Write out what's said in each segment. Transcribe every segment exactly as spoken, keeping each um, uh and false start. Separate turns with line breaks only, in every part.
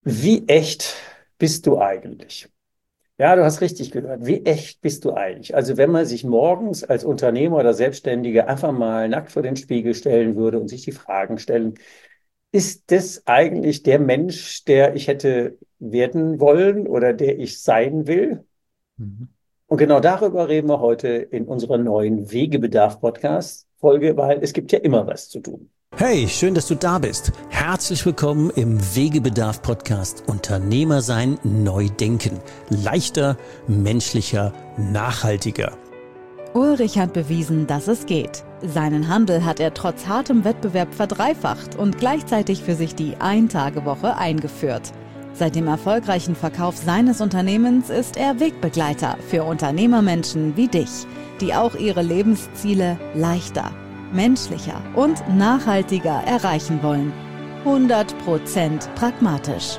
Wie echt bist du eigentlich? Ja, du hast richtig gehört. Wie echt bist du eigentlich? Also wenn man sich morgens als Unternehmer oder Selbstständiger einfach mal nackt vor den Spiegel stellen würde und sich die Fragen stellen, ist das eigentlich der Mensch, der ich hätte werden wollen oder der ich sein will?
Mhm.
Und genau darüber reden wir heute in unserer neuen Wegebedarf-Podcast-Folge, weil es gibt ja immer was zu tun.
Hey, schön, dass du da bist. Herzlich willkommen im Wegebedarf-Podcast Unternehmer sein, neu denken. Leichter, menschlicher, nachhaltiger.
Ulrich hat bewiesen, dass es geht. Seinen Handel hat er trotz hartem Wettbewerb verdreifacht und gleichzeitig für sich die Ein-Tage-Woche eingeführt. Seit dem erfolgreichen Verkauf seines Unternehmens ist er Wegbegleiter für Unternehmermenschen wie dich, die auch ihre Lebensziele leichter, menschlicher und nachhaltiger erreichen wollen. hundert Prozent pragmatisch.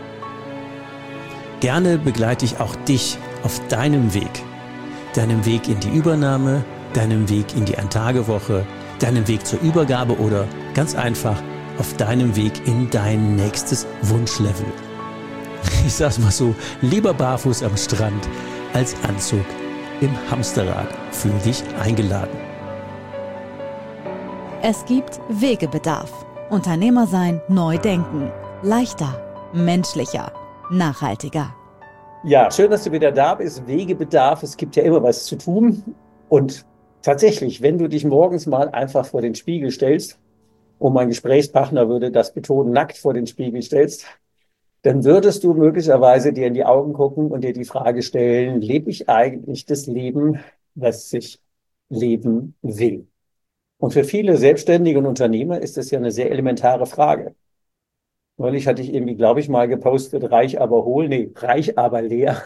Gerne begleite ich auch dich auf deinem Weg. Deinem Weg in die Übernahme, deinem Weg in die Ein-Tage-Woche, deinem Weg zur Übergabe oder ganz einfach auf deinem Weg in dein nächstes Wunschlevel. Ich sag's mal so, lieber barfuß am Strand als Anzug im Hamsterrad. Fühl dich eingeladen.
Es gibt Wegebedarf. Unternehmer sein, neu denken. Leichter, menschlicher, nachhaltiger.
Ja, schön, dass du wieder da bist. Wegebedarf, es gibt ja immer was zu tun. Und tatsächlich, wenn du dich morgens mal einfach vor den Spiegel stellst, und mein Gesprächspartner würde das betonen, nackt vor den Spiegel stellst, dann würdest du möglicherweise dir in die Augen gucken und dir die Frage stellen, lebe ich eigentlich das Leben, was ich leben will? Und für viele Selbstständige und Unternehmer ist das ja eine sehr elementare Frage. Neulich hatte ich irgendwie, glaube ich, mal gepostet, reich aber hohl, nee, reich aber leer.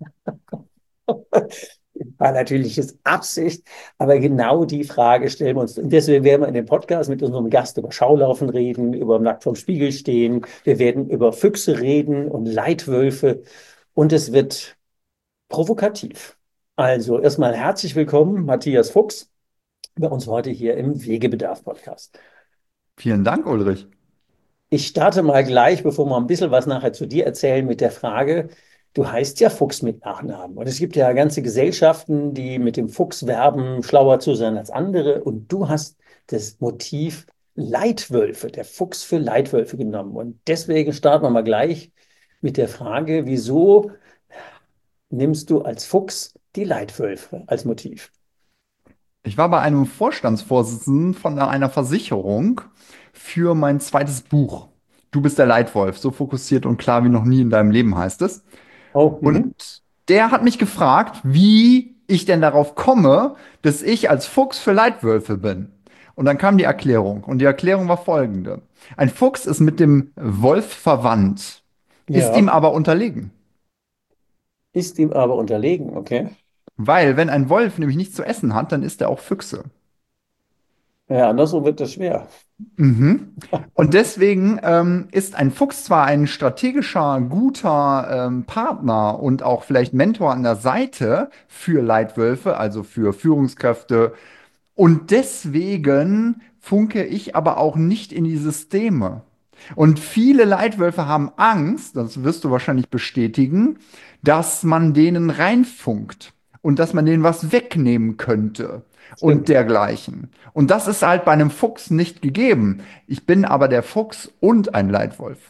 War natürlich jetzt Absicht, aber genau die Frage stellen wir uns. Und deswegen werden wir in dem Podcast mit unserem Gast über Schaulaufen reden, über nackt vorm Spiegel stehen. Wir werden über Füchse reden und Leitwölfe. Und es wird provokativ. Also erstmal herzlich willkommen, Matthias Fuchs, bei uns heute hier im Wegebedarf-Podcast.
Vielen Dank, Ulrich.
Ich starte mal gleich, bevor wir ein bisschen was nachher zu dir erzählen, mit der Frage, du heißt ja Fuchs mit Nachnamen. Und es gibt ja ganze Gesellschaften, die mit dem Fuchs werben, schlauer zu sein als andere. Und du hast das Motiv Leitwölfe, der Fuchs für Leitwölfe genommen. Und deswegen starten wir mal gleich mit der Frage, wieso nimmst du als Fuchs die Leitwölfe als Motiv?
Ich war bei einem Vorstandsvorsitzenden von einer Versicherung für mein zweites Buch. Du bist der Leitwolf, so fokussiert und klar wie noch nie in deinem Leben, heißt es.
Oh,
Und
mhm.
der hat mich gefragt, wie ich denn darauf komme, dass ich als Fuchs für Leitwölfe bin. Und dann kam die Erklärung. Und die Erklärung war folgende. Ein Fuchs ist mit dem Wolf verwandt, ist ihm
Ja,
aber unterlegen.
ist ihm aber unterlegen, okay?
Weil wenn ein Wolf nämlich nichts zu essen hat, dann isst er auch Füchse.
Ja, andersrum wird das schwer.
Mhm. Und deswegen ähm, ist ein Fuchs zwar ein strategischer, guter ähm, Partner und auch vielleicht Mentor an der Seite für Leitwölfe, also für Führungskräfte. Und deswegen funke ich aber auch nicht in die Systeme. Und viele Leitwölfe haben Angst, das wirst du wahrscheinlich bestätigen, dass man denen reinfunkt und dass man denen was wegnehmen könnte und
Stimmt.
dergleichen. Und das ist halt bei einem Fuchs nicht gegeben. Ich bin aber der Fuchs und ein Leitwolf.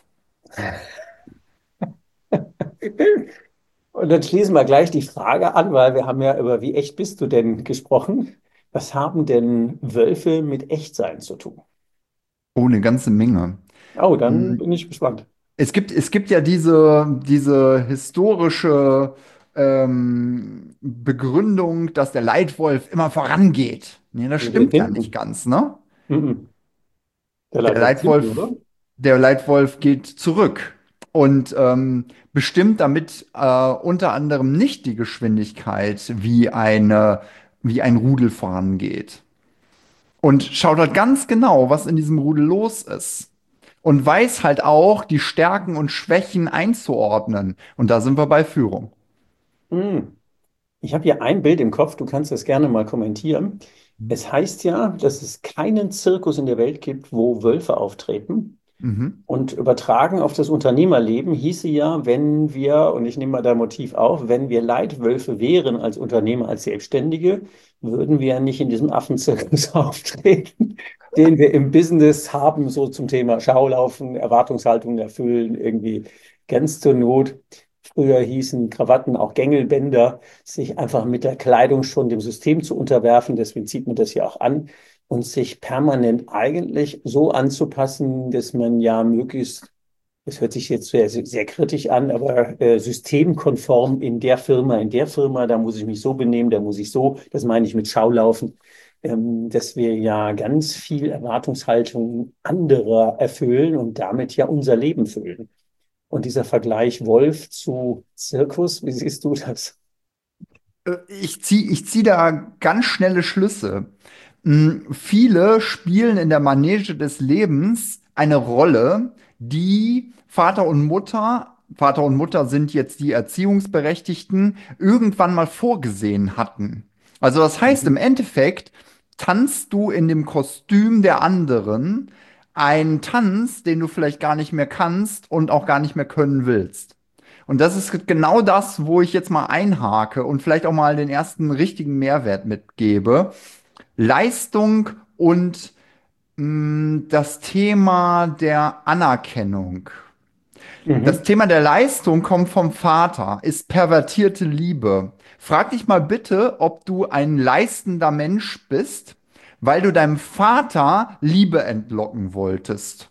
Und dann schließen wir gleich die Frage an, weil wir haben ja über wie echt bist du denn gesprochen. Was haben denn Wölfe mit Echtsein zu tun?
Oh, eine ganze Menge.
Oh, dann
Mm,
bin ich gespannt.
Es gibt, es gibt ja diese, diese historische ähm, Begründung, dass der Leitwolf immer vorangeht. Nee, das
Wir gehen
stimmt ja nicht
hinten.
ganz, ne?
Mhm. Der
Der
Leitwolf ist hinten, oder?
Leitwolf, der Leitwolf geht zurück und ähm, bestimmt damit äh, unter anderem nicht die Geschwindigkeit, wie eine, wie ein Rudel vorangeht. Und schaut halt ganz genau, was in diesem Rudel los ist. Und weiß halt auch, die Stärken und Schwächen einzuordnen. Und da sind wir bei Führung.
Mhm. Ich habe hier ein Bild im Kopf, du kannst das gerne mal kommentieren. Es heißt ja, dass es keinen Zirkus in der Welt gibt, wo Wölfe auftreten.
Mhm.
Und übertragen auf das Unternehmerleben hieße ja, wenn wir, und ich nehme mal dein Motiv auf, wenn wir Leitwölfe wären als Unternehmer, als Selbstständige, würden wir ja nicht in diesem Affenzirkus auftreten, den wir im Business haben, so zum Thema Schaulaufen, Erwartungshaltungen erfüllen, irgendwie ganz zur Not. Früher hießen Krawatten auch Gängelbänder, sich einfach mit der Kleidung schon dem System zu unterwerfen. Deswegen zieht man das ja auch an und sich permanent eigentlich so anzupassen, dass man ja möglichst, das hört sich jetzt sehr, sehr kritisch an, aber äh, systemkonform in der Firma, in der Firma, da muss ich mich so benehmen, da muss ich so, das meine ich mit Schaulaufen, ähm, dass wir ja ganz viel Erwartungshaltung anderer erfüllen und damit ja unser Leben füllen. Und dieser Vergleich Wolf zu Zirkus, wie siehst du das?
Äh, Ich ziehe ich zieh da ganz schnelle Schlüsse. Mm, Viele spielen in der Manege des Lebens eine Rolle, die Vater und Mutter, Vater und Mutter sind jetzt die Erziehungsberechtigten, irgendwann mal vorgesehen hatten. Also das heißt, im
Mhm.
Endeffekt tanzt du in dem Kostüm der anderen einen Tanz, den du vielleicht gar nicht mehr kannst und auch gar nicht mehr können willst. Und das ist genau das, wo ich jetzt mal einhake und vielleicht auch mal den ersten richtigen Mehrwert mitgebe. Leistung und mh, das Thema der Anerkennung. Das
Mhm.
Thema der Leistung kommt vom Vater, ist pervertierte Liebe. Frag dich mal bitte, ob du ein leistender Mensch bist, weil du deinem Vater Liebe entlocken wolltest.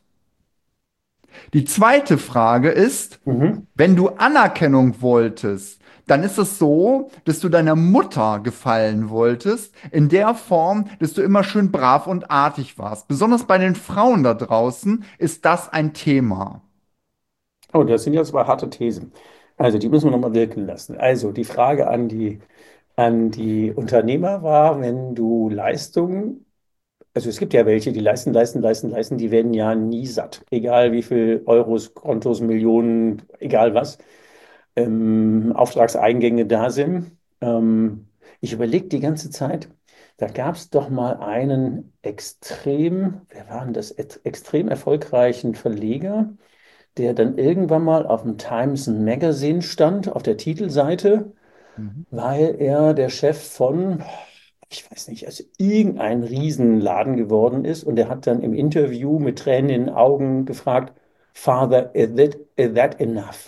Die zweite Frage ist,
Mhm.
wenn du Anerkennung wolltest, dann ist es so, dass du deiner Mutter gefallen wolltest, in der Form, dass du immer schön brav und artig warst. Besonders bei den Frauen da draußen ist das ein Thema.
Oh, das sind ja zwei harte Thesen. Also, die müssen wir nochmal wirken lassen. Also, die Frage an die, an die Unternehmer war, wenn du Leistung, also es gibt ja welche, die leisten, leisten, leisten, leisten, die werden ja nie satt. Egal wie viel Euros, Kontos, Millionen, egal was, ähm, Auftragseingänge da sind. Ähm, ich überlege die ganze Zeit, da gab es doch mal einen extrem, wer war denn das, Et- extrem erfolgreichen Verleger, der dann irgendwann mal auf dem Times Magazine stand, auf der Titelseite,
Mhm.
weil er der Chef von, ich weiß nicht, also irgendein Riesenladen geworden ist. Und er hat dann im Interview mit Tränen in den Augen gefragt, Father, is that, is that enough?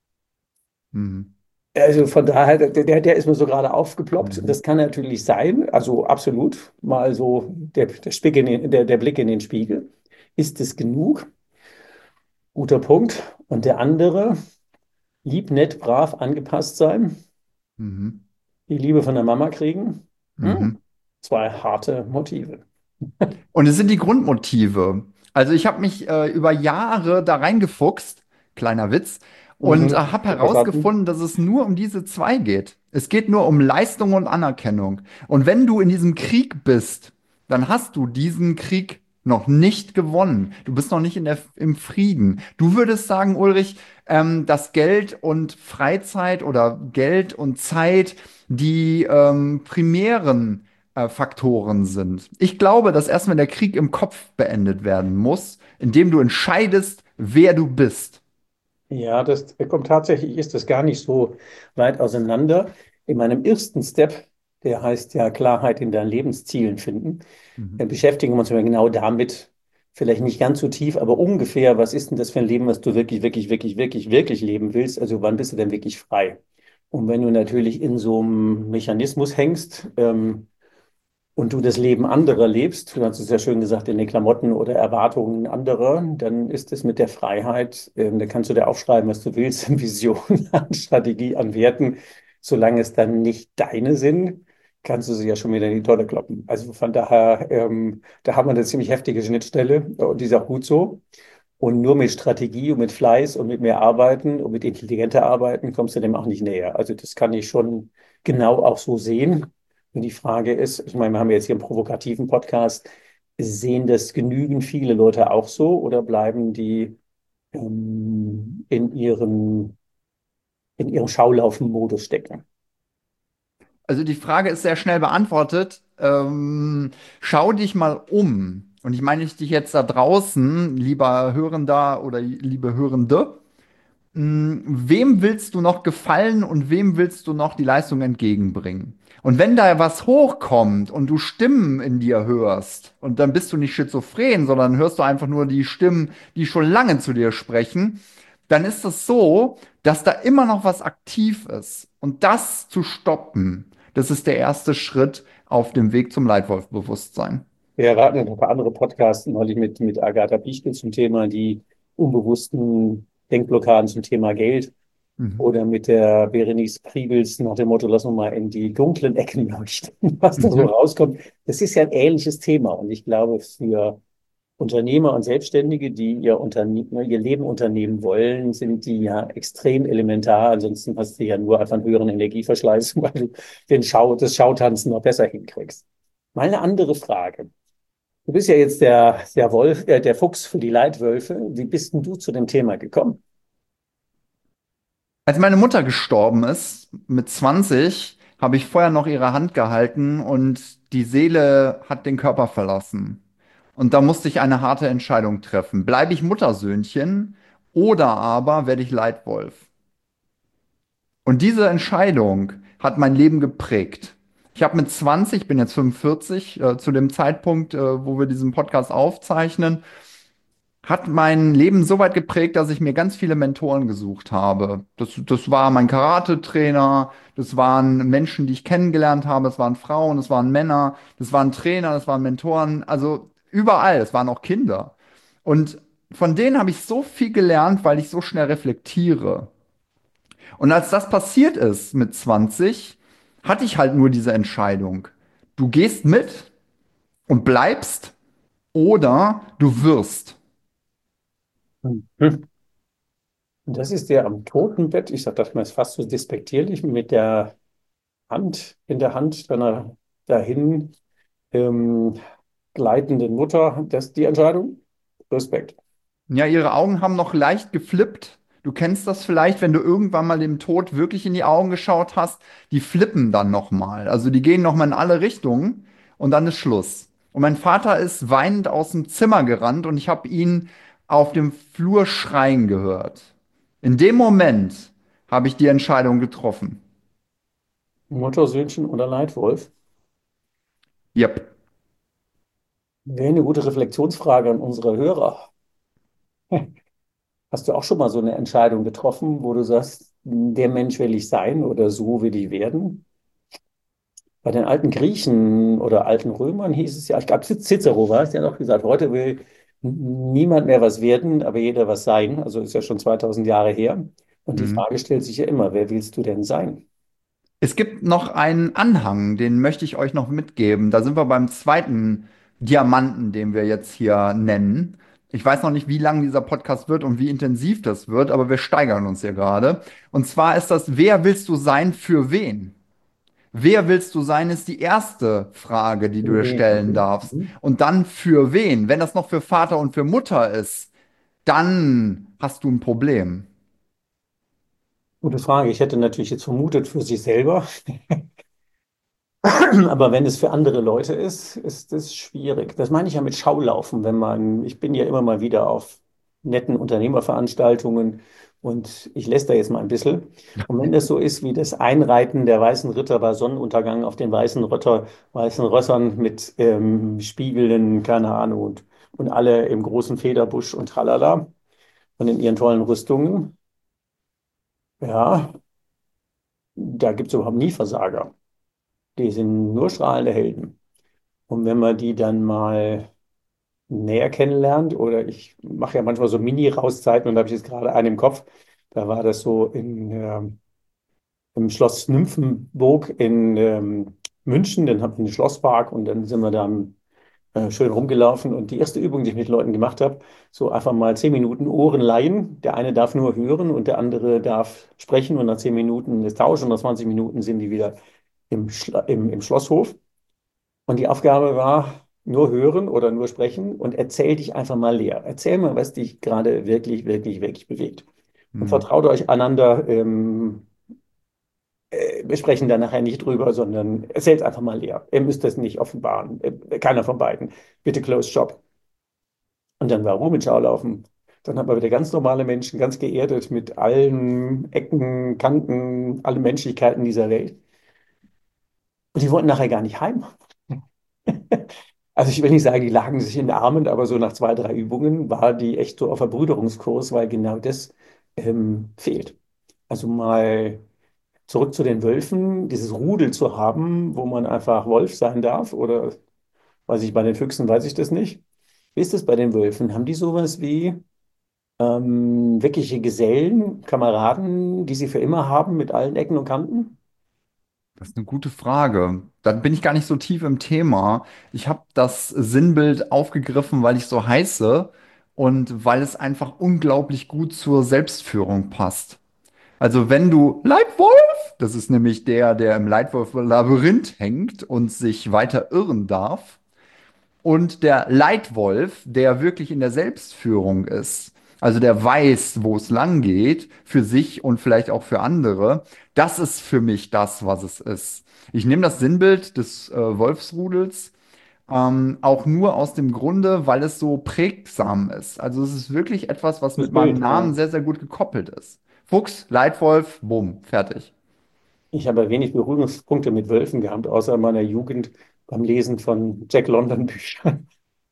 Mhm.
Also von daher, der, der ist mir so gerade aufgeploppt.
Mhm.
Das kann natürlich sein, also absolut, mal so der, der, Spick in den, der, der Blick in den Spiegel. Ist es genug? Guter Punkt. Und der andere, lieb, nett, brav, angepasst sein,
Mhm.
die Liebe von der Mama kriegen. Hm?
Mhm.
Zwei harte Motive.
Und es sind die Grundmotive. Also ich habe mich äh, über Jahre da reingefuchst, kleiner Witz, und äh,
Mhm.
habe
Verstanden?
herausgefunden, dass es nur um diese zwei geht. Es geht nur um Leistung und Anerkennung. Und wenn du in diesem Krieg bist, dann hast du diesen Krieg noch nicht gewonnen. Du bist noch nicht in der, im Frieden. Du würdest sagen, Ulrich, ähm, dass Geld und Freizeit oder Geld und Zeit die ähm, primären äh, Faktoren sind. Ich glaube, dass erstmal der Krieg im Kopf beendet werden muss, indem du entscheidest, wer du bist.
Ja, das kommt tatsächlich, ist das gar nicht so weit auseinander. In meinem ersten Step, der heißt ja Klarheit in deinen Lebenszielen finden,
Mhm.
äh, beschäftigen wir uns ja genau damit, vielleicht nicht ganz so tief, aber ungefähr, was ist denn das für ein Leben, was du wirklich, wirklich, wirklich, wirklich, wirklich leben willst? Also wann bist du denn wirklich frei? Und wenn du natürlich in so einem Mechanismus hängst, ähm, und du das Leben anderer lebst, du hast es ja schön gesagt, in den Klamotten oder Erwartungen anderer, dann ist es mit der Freiheit, ähm, da kannst du dir aufschreiben, was du willst, an Visionen, an Strategie, an Werten. Solange es dann nicht deine sind, kannst du sie ja schon wieder in die Tonne kloppen. Also von daher, ähm, da haben wir eine ziemlich heftige Schnittstelle und die ist auch gut so. Und nur mit Strategie und mit Fleiß und mit mehr Arbeiten und mit intelligenter Arbeiten kommst du dem auch nicht näher. Also das kann ich schon genau auch so sehen. Und die Frage ist, ich meine, wir haben jetzt hier einen provokativen Podcast, sehen das genügend viele Leute auch so oder bleiben die ähm, in ihren, in ihrem Schaulaufen-Modus stecken?
Also die Frage ist sehr schnell beantwortet. Ähm, schau dich mal um. Und ich meine nicht dich jetzt da draußen, lieber Hörender oder liebe Hörende, mh, wem willst du noch gefallen und wem willst du noch die Leistung entgegenbringen? Und wenn da was hochkommt und du Stimmen in dir hörst, und dann bist du nicht schizophren, sondern hörst du einfach nur die Stimmen, die schon lange zu dir sprechen, dann ist es so, dass da immer noch was aktiv ist. Und das zu stoppen, das ist der erste Schritt auf dem Weg zum Leitwolf-Bewusstsein.
Wir hatten noch ein paar andere Podcasts neulich mit, mit Agatha Pichtel zum Thema die unbewussten Denkblockaden zum Thema Geld
Mhm.
oder mit der Berenice Priebels nach dem Motto, lass uns mal in die dunklen Ecken leuchten, was da so
Mhm.
rauskommt. Das ist ja ein ähnliches Thema und ich glaube, für Unternehmer und Selbstständige, die ihr, Unterne ihr Leben unternehmen wollen, sind die ja extrem elementar. Ansonsten hast du ja nur einfach einen höheren Energieverschleiß, weil du den Schau, das Schautanzen noch besser hinkriegst. Mal eine andere Frage. Du bist ja jetzt der, der Wolf, äh, der Fuchs für die Leitwölfe. Wie bist denn du zu dem Thema gekommen?
Als meine Mutter gestorben ist, mit zwanzig, habe ich vorher noch ihre Hand gehalten und die Seele hat den Körper verlassen. Und da musste ich eine harte Entscheidung treffen. Bleibe ich Muttersöhnchen oder aber werde ich Leitwolf? Und diese Entscheidung hat mein Leben geprägt. Ich habe mit zwanzig, ich bin jetzt fünfundvierzig, äh, zu dem Zeitpunkt, äh, wo wir diesen Podcast aufzeichnen, hat mein Leben so weit geprägt, dass ich mir ganz viele Mentoren gesucht habe. Das, das war mein Karate-Trainer, das waren Menschen, die ich kennengelernt habe, das waren Frauen, das waren Männer, das waren Trainer, das waren Mentoren, also überall, es waren auch Kinder. Und von denen habe ich so viel gelernt, weil ich so schnell reflektiere. Und als das passiert ist mit zwanzig, hatte ich halt nur diese Entscheidung. Du gehst mit und bleibst oder du wirst.
Hm. Und das ist der am Totenbett. Ich sag das mal, ist fast so despektierlich mit der Hand in der Hand deiner dahin ähm, gleitenden Mutter. Das ist die Entscheidung. Respekt.
Ja, ihre Augen haben noch leicht geflippt. Du kennst das vielleicht, wenn du irgendwann mal dem Tod wirklich in die Augen geschaut hast. Die flippen dann noch mal. Also die gehen noch mal in alle Richtungen und dann ist Schluss. Und mein Vater ist weinend aus dem Zimmer gerannt und ich habe ihn auf dem Flur schreien gehört. In dem Moment habe ich die Entscheidung getroffen.
Muttersöhnchen oder Leitwolf?
Yep.
Wäre eine gute Reflexionsfrage an unsere Hörer. Hast du auch schon mal so eine Entscheidung getroffen, wo du sagst, der Mensch will ich sein oder so will ich werden? Bei den alten Griechen oder alten Römern hieß es ja, ich glaube, Cicero war es, der hat auch gesagt, heute will niemand mehr was werden, aber jeder was sein. Also ist ja schon zweitausend Jahre her. Und die
Mhm.
Frage stellt sich ja immer, wer willst du denn sein?
Es gibt noch einen Anhang, den möchte ich euch noch mitgeben. Da sind wir beim zweiten Diamanten, den wir jetzt hier nennen. Ich weiß noch nicht, wie lang dieser Podcast wird und wie intensiv das wird, aber wir steigern uns hier gerade. Und zwar ist das, wer willst du sein für wen? Wer willst du sein, ist die erste Frage, die du dir
Nee.
stellen
Mhm.
darfst.
Mhm.
Und dann für wen? Wenn das noch für Vater und für Mutter ist, dann hast du ein Problem.
Gute Frage. Ich hätte natürlich jetzt vermutet für sich selber. Aber wenn es für andere Leute ist, ist es schwierig. Das meine ich ja mit Schaulaufen, wenn man, ich bin ja immer mal wieder auf netten Unternehmerveranstaltungen und ich lässt da jetzt mal ein bisschen. Und wenn das so ist wie das Einreiten der weißen Ritter bei Sonnenuntergang auf den weißen Ritter, weißen Rössern mit ähm, Spiegeln, keine Ahnung, und, und alle im großen Federbusch und tralala und in ihren tollen Rüstungen, ja, da gibt es überhaupt nie Versager. Die sind nur strahlende Helden. Und wenn man die dann mal näher kennenlernt, oder ich mache ja manchmal so Mini-Rauszeiten und da habe ich jetzt gerade einen im Kopf, da war das so in, ähm, im Schloss Nymphenburg in ähm, München, dann hatten wir einen Schlosspark und dann sind wir da äh, schön rumgelaufen und die erste Übung, die ich mit Leuten gemacht habe, so einfach mal zehn Minuten Ohren leihen. Der eine darf nur hören und der andere darf sprechen und nach zehn Minuten das tauschen und nach zwanzig Minuten sind die wieder im, Schla im, im Schlosshof. Und die Aufgabe war, nur hören oder nur sprechen und erzähl dich einfach mal leer. Erzähl mal, was dich gerade wirklich, wirklich, wirklich bewegt. Und
Hm.
vertraut euch einander. Ähm, äh, wir sprechen da nachher nicht drüber, sondern erzählt einfach mal leer. Ihr müsst das nicht offenbaren. Äh, keiner von beiden. Bitte close shop. Und dann war Ruhmesschau laufen. Dann haben wir wieder ganz normale Menschen, ganz geerdet, mit allen Ecken, Kanten, allen Menschlichkeiten dieser Welt. Und die wollten nachher gar nicht heim. Also ich will nicht sagen, die lagen sich in den Armen, aber so nach zwei, drei Übungen war die echt so auf Verbrüderungskurs, weil genau das ähm, fehlt. Also mal zurück zu den Wölfen, dieses Rudel zu haben, wo man einfach Wolf sein darf, oder weiß ich, bei den Füchsen weiß ich das nicht. Wie ist das bei den Wölfen? Haben die sowas wie ähm, wirkliche Gesellen, Kameraden, die sie für immer haben mit allen Ecken und Kanten?
Das ist eine gute Frage. Dann bin ich gar nicht so tief im Thema. Ich habe das Sinnbild aufgegriffen, weil ich so heiße und weil es einfach unglaublich gut zur Selbstführung passt. Also wenn du Leitwolf, das ist nämlich der, der im Leitwolf-Labyrinth hängt und sich weiter irren darf, und der Leitwolf, der wirklich in der Selbstführung ist, also der weiß, wo es lang geht, für sich und vielleicht auch für andere, das ist für mich das, was es ist. Ich nehme das Sinnbild des äh, Wolfsrudels ähm, auch nur aus dem Grunde, weil es so prägsam ist. Also es ist wirklich etwas, was
Das
mit meinem
Bild,
Namen
ja.
sehr, sehr gut gekoppelt ist. Fuchs, Leitwolf, bumm, fertig.
Ich habe wenig Berührungspunkte mit Wölfen gehabt, außer in meiner Jugend beim Lesen von Jack London Büchern.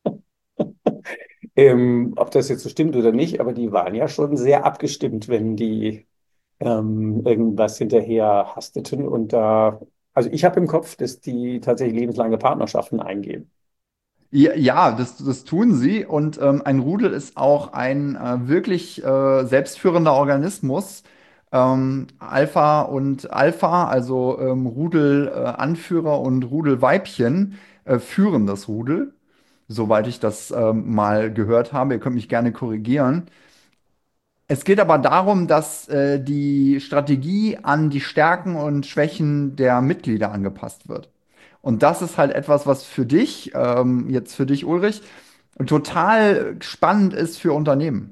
Ähm, ob das jetzt so stimmt oder nicht, aber die waren ja schon sehr abgestimmt, wenn die ähm, irgendwas hinterher hasteten. Und da, also ich habe im Kopf, dass die tatsächlich lebenslange Partnerschaften eingehen.
Ja, ja, das, das tun sie. Und ähm, ein Rudel ist auch ein äh, wirklich äh, selbstführender Organismus. Ähm, Alpha und Alpha, also ähm, Rudelanführer und Rudelweibchen, äh, führen das Rudel, soweit ich das ähm, mal gehört habe. Ihr könnt mich gerne korrigieren. Es geht aber darum, dass äh, die Strategie an die Stärken und Schwächen der Mitglieder angepasst wird. Und das ist halt etwas, was für dich, ähm, jetzt für dich, Ulrich, total spannend ist für Unternehmen.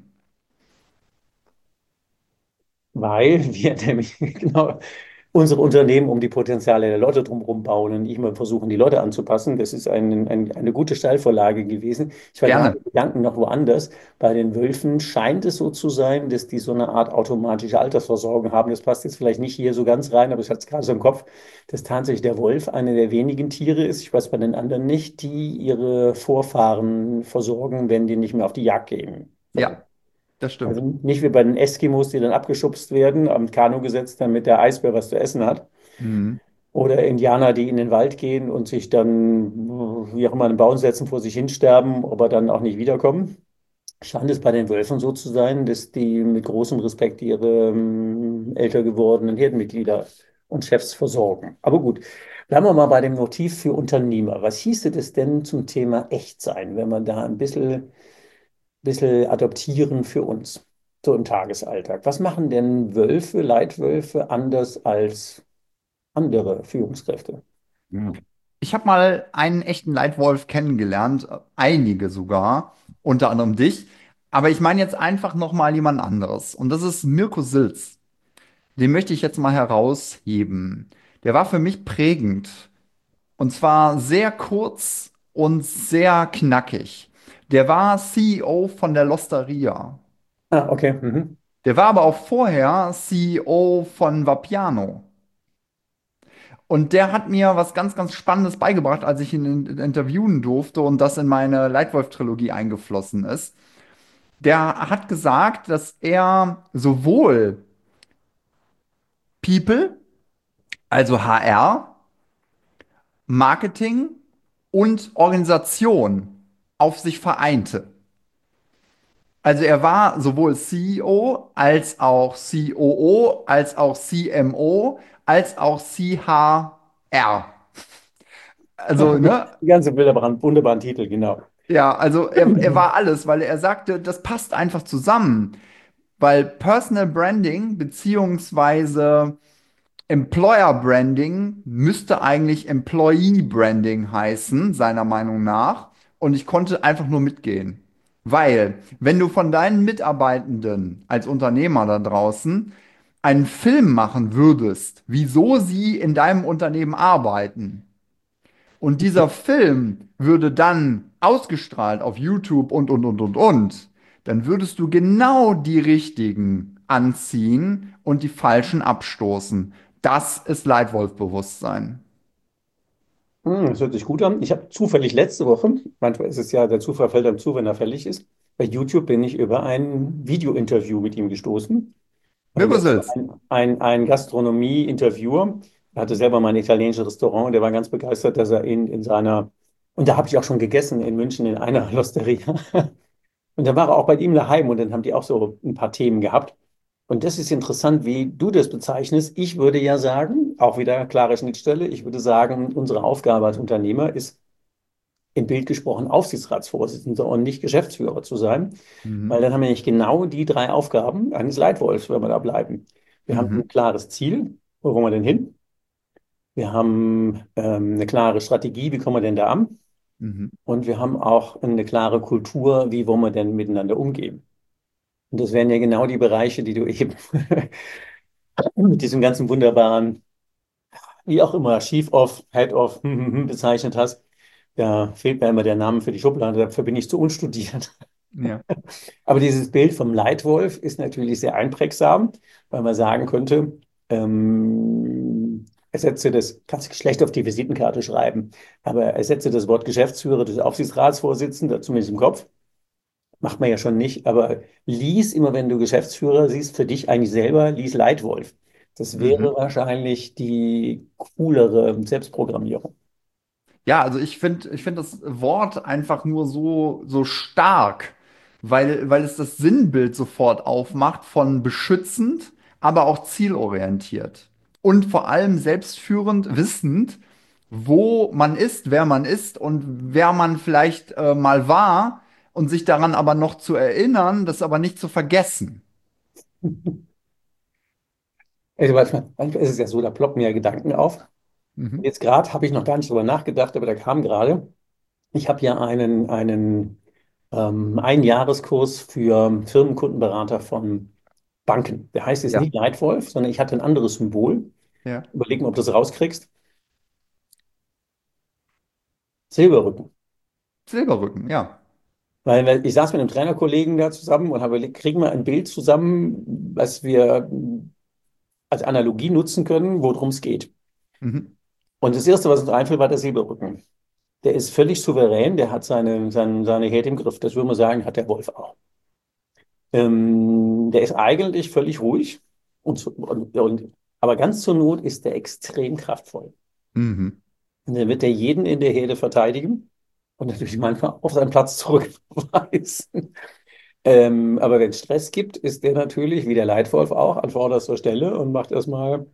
Weil wir nämlich genau unsere Unternehmen um die Potenziale der Leute drumherum bauen und nicht immer versuchen, die Leute anzupassen. Das ist ein, ein, eine gute Steilvorlage gewesen. Ich war gerade
Gerne.
mit Gedanken noch woanders. Bei den Wölfen scheint es so zu sein, dass die so eine Art automatische Altersversorgung haben. Das passt jetzt vielleicht nicht hier so ganz rein, aber ich hatte es gerade so im Kopf, dass tatsächlich der Wolf eine der wenigen Tiere ist, ich weiß bei den anderen nicht, die ihre Vorfahren versorgen, wenn die nicht mehr auf die Jagd gehen. So.
Ja, das
Also
stimmt.
nicht wie bei den Eskimos, die dann abgeschubst werden, am Kanu gesetzt, damit der Eisbär was zu essen hat.
Mhm.
Oder Indianer, die in den Wald gehen und sich dann, wie auch immer, einen Baum setzen, vor sich hinsterben, aber dann auch nicht wiederkommen. Scheint es bei den Wölfen so zu sein, dass die mit großem Respekt ihre ähm, älter gewordenen Herdenmitglieder und Chefs versorgen. Aber gut, bleiben wir mal bei dem Motiv für Unternehmer. Was hieße das denn zum Thema Echtsein, wenn man da ein bisschen bisschen adoptieren für uns, so im Tagesalltag. Was machen denn Wölfe, Leitwölfe anders als andere Führungskräfte?
Ja. Ich habe mal einen echten Leitwolf kennengelernt, äh, einige sogar, unter anderem dich. Aber ich meine jetzt einfach noch mal jemand anderes. Und das ist Mirko Silz. Den möchte ich jetzt mal herausheben. Der war für mich prägend. Und zwar sehr kurz und sehr knackig. Der war C E O von der Losteria.
Ah, okay. Mhm.
Der war aber auch vorher C E O von Vapiano. Und der hat mir was ganz, ganz Spannendes beigebracht, als ich ihn in- interviewen durfte und das in meine Leitwolf-Trilogie eingeflossen ist. Der hat gesagt, dass er sowohl People, also H R, Marketing und Organisation auf sich vereinte. Also er war sowohl C E O als auch C O O, als auch C M O, als auch C H R. Also, ne?
Die ganze wunderbaren, wunderbaren Titel, genau.
Ja, also er, er war alles, weil er sagte, das passt einfach zusammen. Weil Personal Branding beziehungsweise Employer Branding müsste eigentlich Employee Branding heißen, seiner Meinung nach. Und ich konnte einfach nur mitgehen. Weil, wenn du von deinen Mitarbeitenden als Unternehmer da draußen einen Film machen würdest, wieso sie in deinem Unternehmen arbeiten, und dieser Film würde dann ausgestrahlt auf YouTube und, und, und, und, und, dann würdest du genau die richtigen anziehen und die falschen abstoßen. Das ist Leitwolf-Bewusstsein.
Hm, das hört sich gut an. Ich habe zufällig letzte Woche, manchmal ist es ja, der Zufall fällt einem zu, wenn er fällig ist, bei YouTube bin ich über ein Video-Interview mit ihm gestoßen. Weil das war
Mirko
ein, ein, ein Gastronomie-Interviewer. Er hatte selber mal ein italienisches Restaurant und der war ganz begeistert, dass er in, in seiner, und da habe ich auch schon gegessen in München in einer Losteria. Und dann war er auch bei ihm daheim und dann haben die auch so ein paar Themen gehabt. Und das ist interessant, wie du das bezeichnest. Ich würde ja sagen, auch wieder klare Schnittstelle, ich würde sagen, unsere Aufgabe als Unternehmer ist, im Bild gesprochen, Aufsichtsratsvorsitzender und nicht Geschäftsführer zu sein, weil
Mhm.
dann haben wir nämlich genau die drei Aufgaben eines Leitwolfs, wenn wir da bleiben. Wir haben ein
Mhm.
klares Ziel, wo wollen wir denn hin? Wir haben ähm, eine klare Strategie, wie kommen wir denn da an?
Mhm.
Und wir haben auch eine klare Kultur, wie wollen wir denn miteinander umgehen? Und das wären ja genau die Bereiche, die du eben mit diesem ganzen wunderbaren, wie auch immer, Chief-Off, Head-Off bezeichnet hast. Da fehlt mir immer der Name für die Schublade, dafür bin ich zu unstudiert.
Ja.
Aber dieses Bild vom Leitwolf ist natürlich sehr einprägsam, weil man sagen könnte, ähm, ersetze das, kannst du schlecht auf die Visitenkarte schreiben, aber ersetze das Wort Geschäftsführer des Aufsichtsratsvorsitzenden, zumindest im Kopf, macht man ja schon nicht, aber lies immer, wenn du Geschäftsführer siehst, für dich eigentlich selber, lies Leitwolf. Das wäre
Mhm.
wahrscheinlich die coolere Selbstprogrammierung.
Ja, also ich finde, ich finde das Wort einfach nur so, so stark, weil, weil es das Sinnbild sofort aufmacht von beschützend, aber auch zielorientiert. Und vor allem selbstführend, wissend, wo man ist, wer man ist und wer man vielleicht äh, mal war und sich daran aber noch zu erinnern, das aber nicht zu vergessen.
Also manchmal, manchmal ist es ja so, da ploppen mir ja Gedanken auf.
Mhm.
Jetzt gerade habe ich noch gar nicht drüber nachgedacht, aber da kam gerade. Ich habe ja einen, einen ähm, Einjahreskurs für Firmenkundenberater von Banken. Der heißt jetzt
Ja,
nicht Leitwolf, sondern ich hatte ein anderes Symbol.
ja.
Überleg mal, ob du das rauskriegst. Silberrücken.
Silberrücken, ja.
Weil weil ich saß mit einem Trainerkollegen da zusammen und habe überlegt, kriegen wir ein Bild zusammen, was wir als Analogie nutzen können, worum es geht.
Mhm.
Und das Erste, was uns einfiel, war der Silberrücken. Der ist völlig souverän, der hat seine, seine, seine Herde im Griff. Das würde man sagen, hat der Wolf auch. Ähm, der ist eigentlich völlig ruhig, und, zu- und, und, aber ganz zur Not ist der extrem kraftvoll.
Mhm.
Und dann wird er jeden in der Herde verteidigen und natürlich manchmal auf seinen Platz zurückweisen. Ähm, aber wenn es Stress gibt, ist der natürlich, wie der Leitwolf auch, an vorderster Stelle und macht erstmal.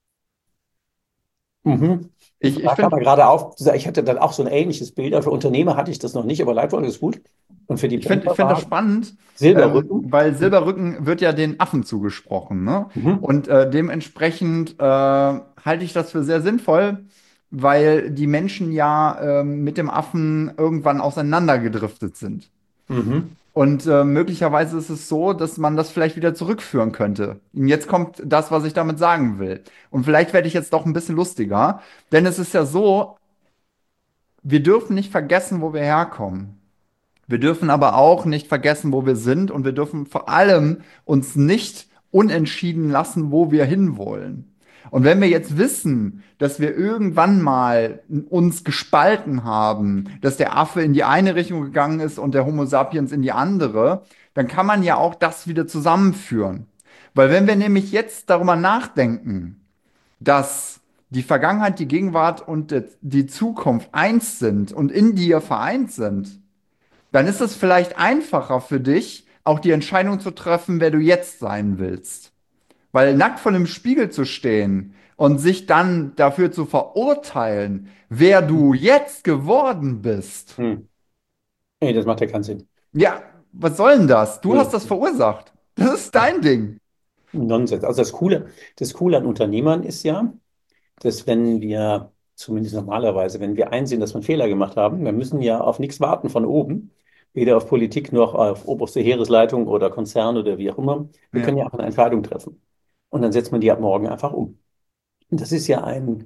Mhm.
Ich, ich
Da kam
finde
er gerade auf, ich hatte dann auch so ein ähnliches Bild. Aber für Unternehmer hatte ich das noch nicht, aber Leitwolf ist gut. Und für die
Ich finde, ich
Banker
find das
war
spannend, ähm,
Silberrücken.
weil Silberrücken wird ja den Affen zugesprochen, ne?
Mhm.
Und äh, dementsprechend äh, halte ich das für sehr sinnvoll, weil die Menschen ja ähm, mit dem Affen irgendwann auseinandergedriftet sind.
Mhm.
Und äh, möglicherweise ist es so, dass man das vielleicht wieder zurückführen könnte. Und jetzt kommt das, was ich damit sagen will. Und vielleicht werde ich jetzt doch ein bisschen lustiger, denn es ist ja so, wir dürfen nicht vergessen, wo wir herkommen. Wir dürfen aber auch nicht vergessen, wo wir sind und wir dürfen vor allem uns nicht unentschieden lassen, wo wir hinwollen. Und wenn wir jetzt wissen, dass wir irgendwann mal uns gespalten haben, dass der Affe in die eine Richtung gegangen ist und der Homo sapiens in die andere, dann kann man ja auch das wieder zusammenführen. Weil wenn wir nämlich jetzt darüber nachdenken, dass die Vergangenheit, die Gegenwart und die Zukunft eins sind und in dir vereint sind, dann ist es vielleicht einfacher für dich, auch die Entscheidung zu treffen, wer du jetzt sein willst. Weil nackt vor dem Spiegel zu stehen und sich dann dafür zu verurteilen, wer du jetzt geworden bist.
Hm. Nee, das macht ja keinen Sinn.
Ja, was soll denn das? Du hast
Nee,
das verursacht. Das ist dein Ding.
Nonsens. Also das Coole, das Coole an Unternehmern ist ja, dass wenn wir, zumindest normalerweise, wenn wir einsehen, dass wir einen Fehler gemacht haben, wir müssen ja auf nichts warten von oben, weder auf Politik noch auf oberste Heeresleitung oder Konzern oder wie auch immer. Wir können
Ja.
ja auch eine Entscheidung treffen. Und dann setzt man die ab morgen einfach um. Und das ist ja ein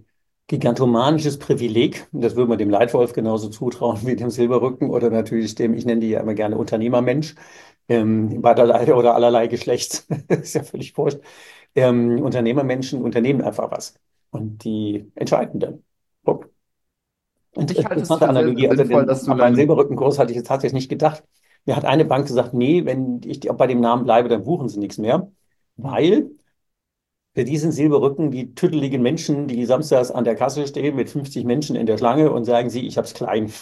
gigantomanisches Privileg. Das würde man dem Leitwolf genauso zutrauen wie dem Silberrücken oder natürlich dem, ich nenne die ja immer gerne Unternehmermensch, ähm, beiderlei oder allerlei Geschlechts. Ist ja völlig wurscht. Ähm, Unternehmermenschen unternehmen einfach was und die entscheiden dann. Punkt. Und
Ich halte es
interessante
für sehr, sehr
Analogie. Also
sinnvoll,
den,
dass du
an meinen
dein,
Silberrückenkurs hatte ich jetzt tatsächlich nicht gedacht. Mir hat eine Bank gesagt, nee, wenn ich bei dem Namen bleibe, dann buchen sie nichts mehr, weil für diesen Silberrücken die tüdeligen Menschen, die samstags an der Kasse stehen mit fünfzig Menschen in der Schlange und sagen sie, ich hab's klein.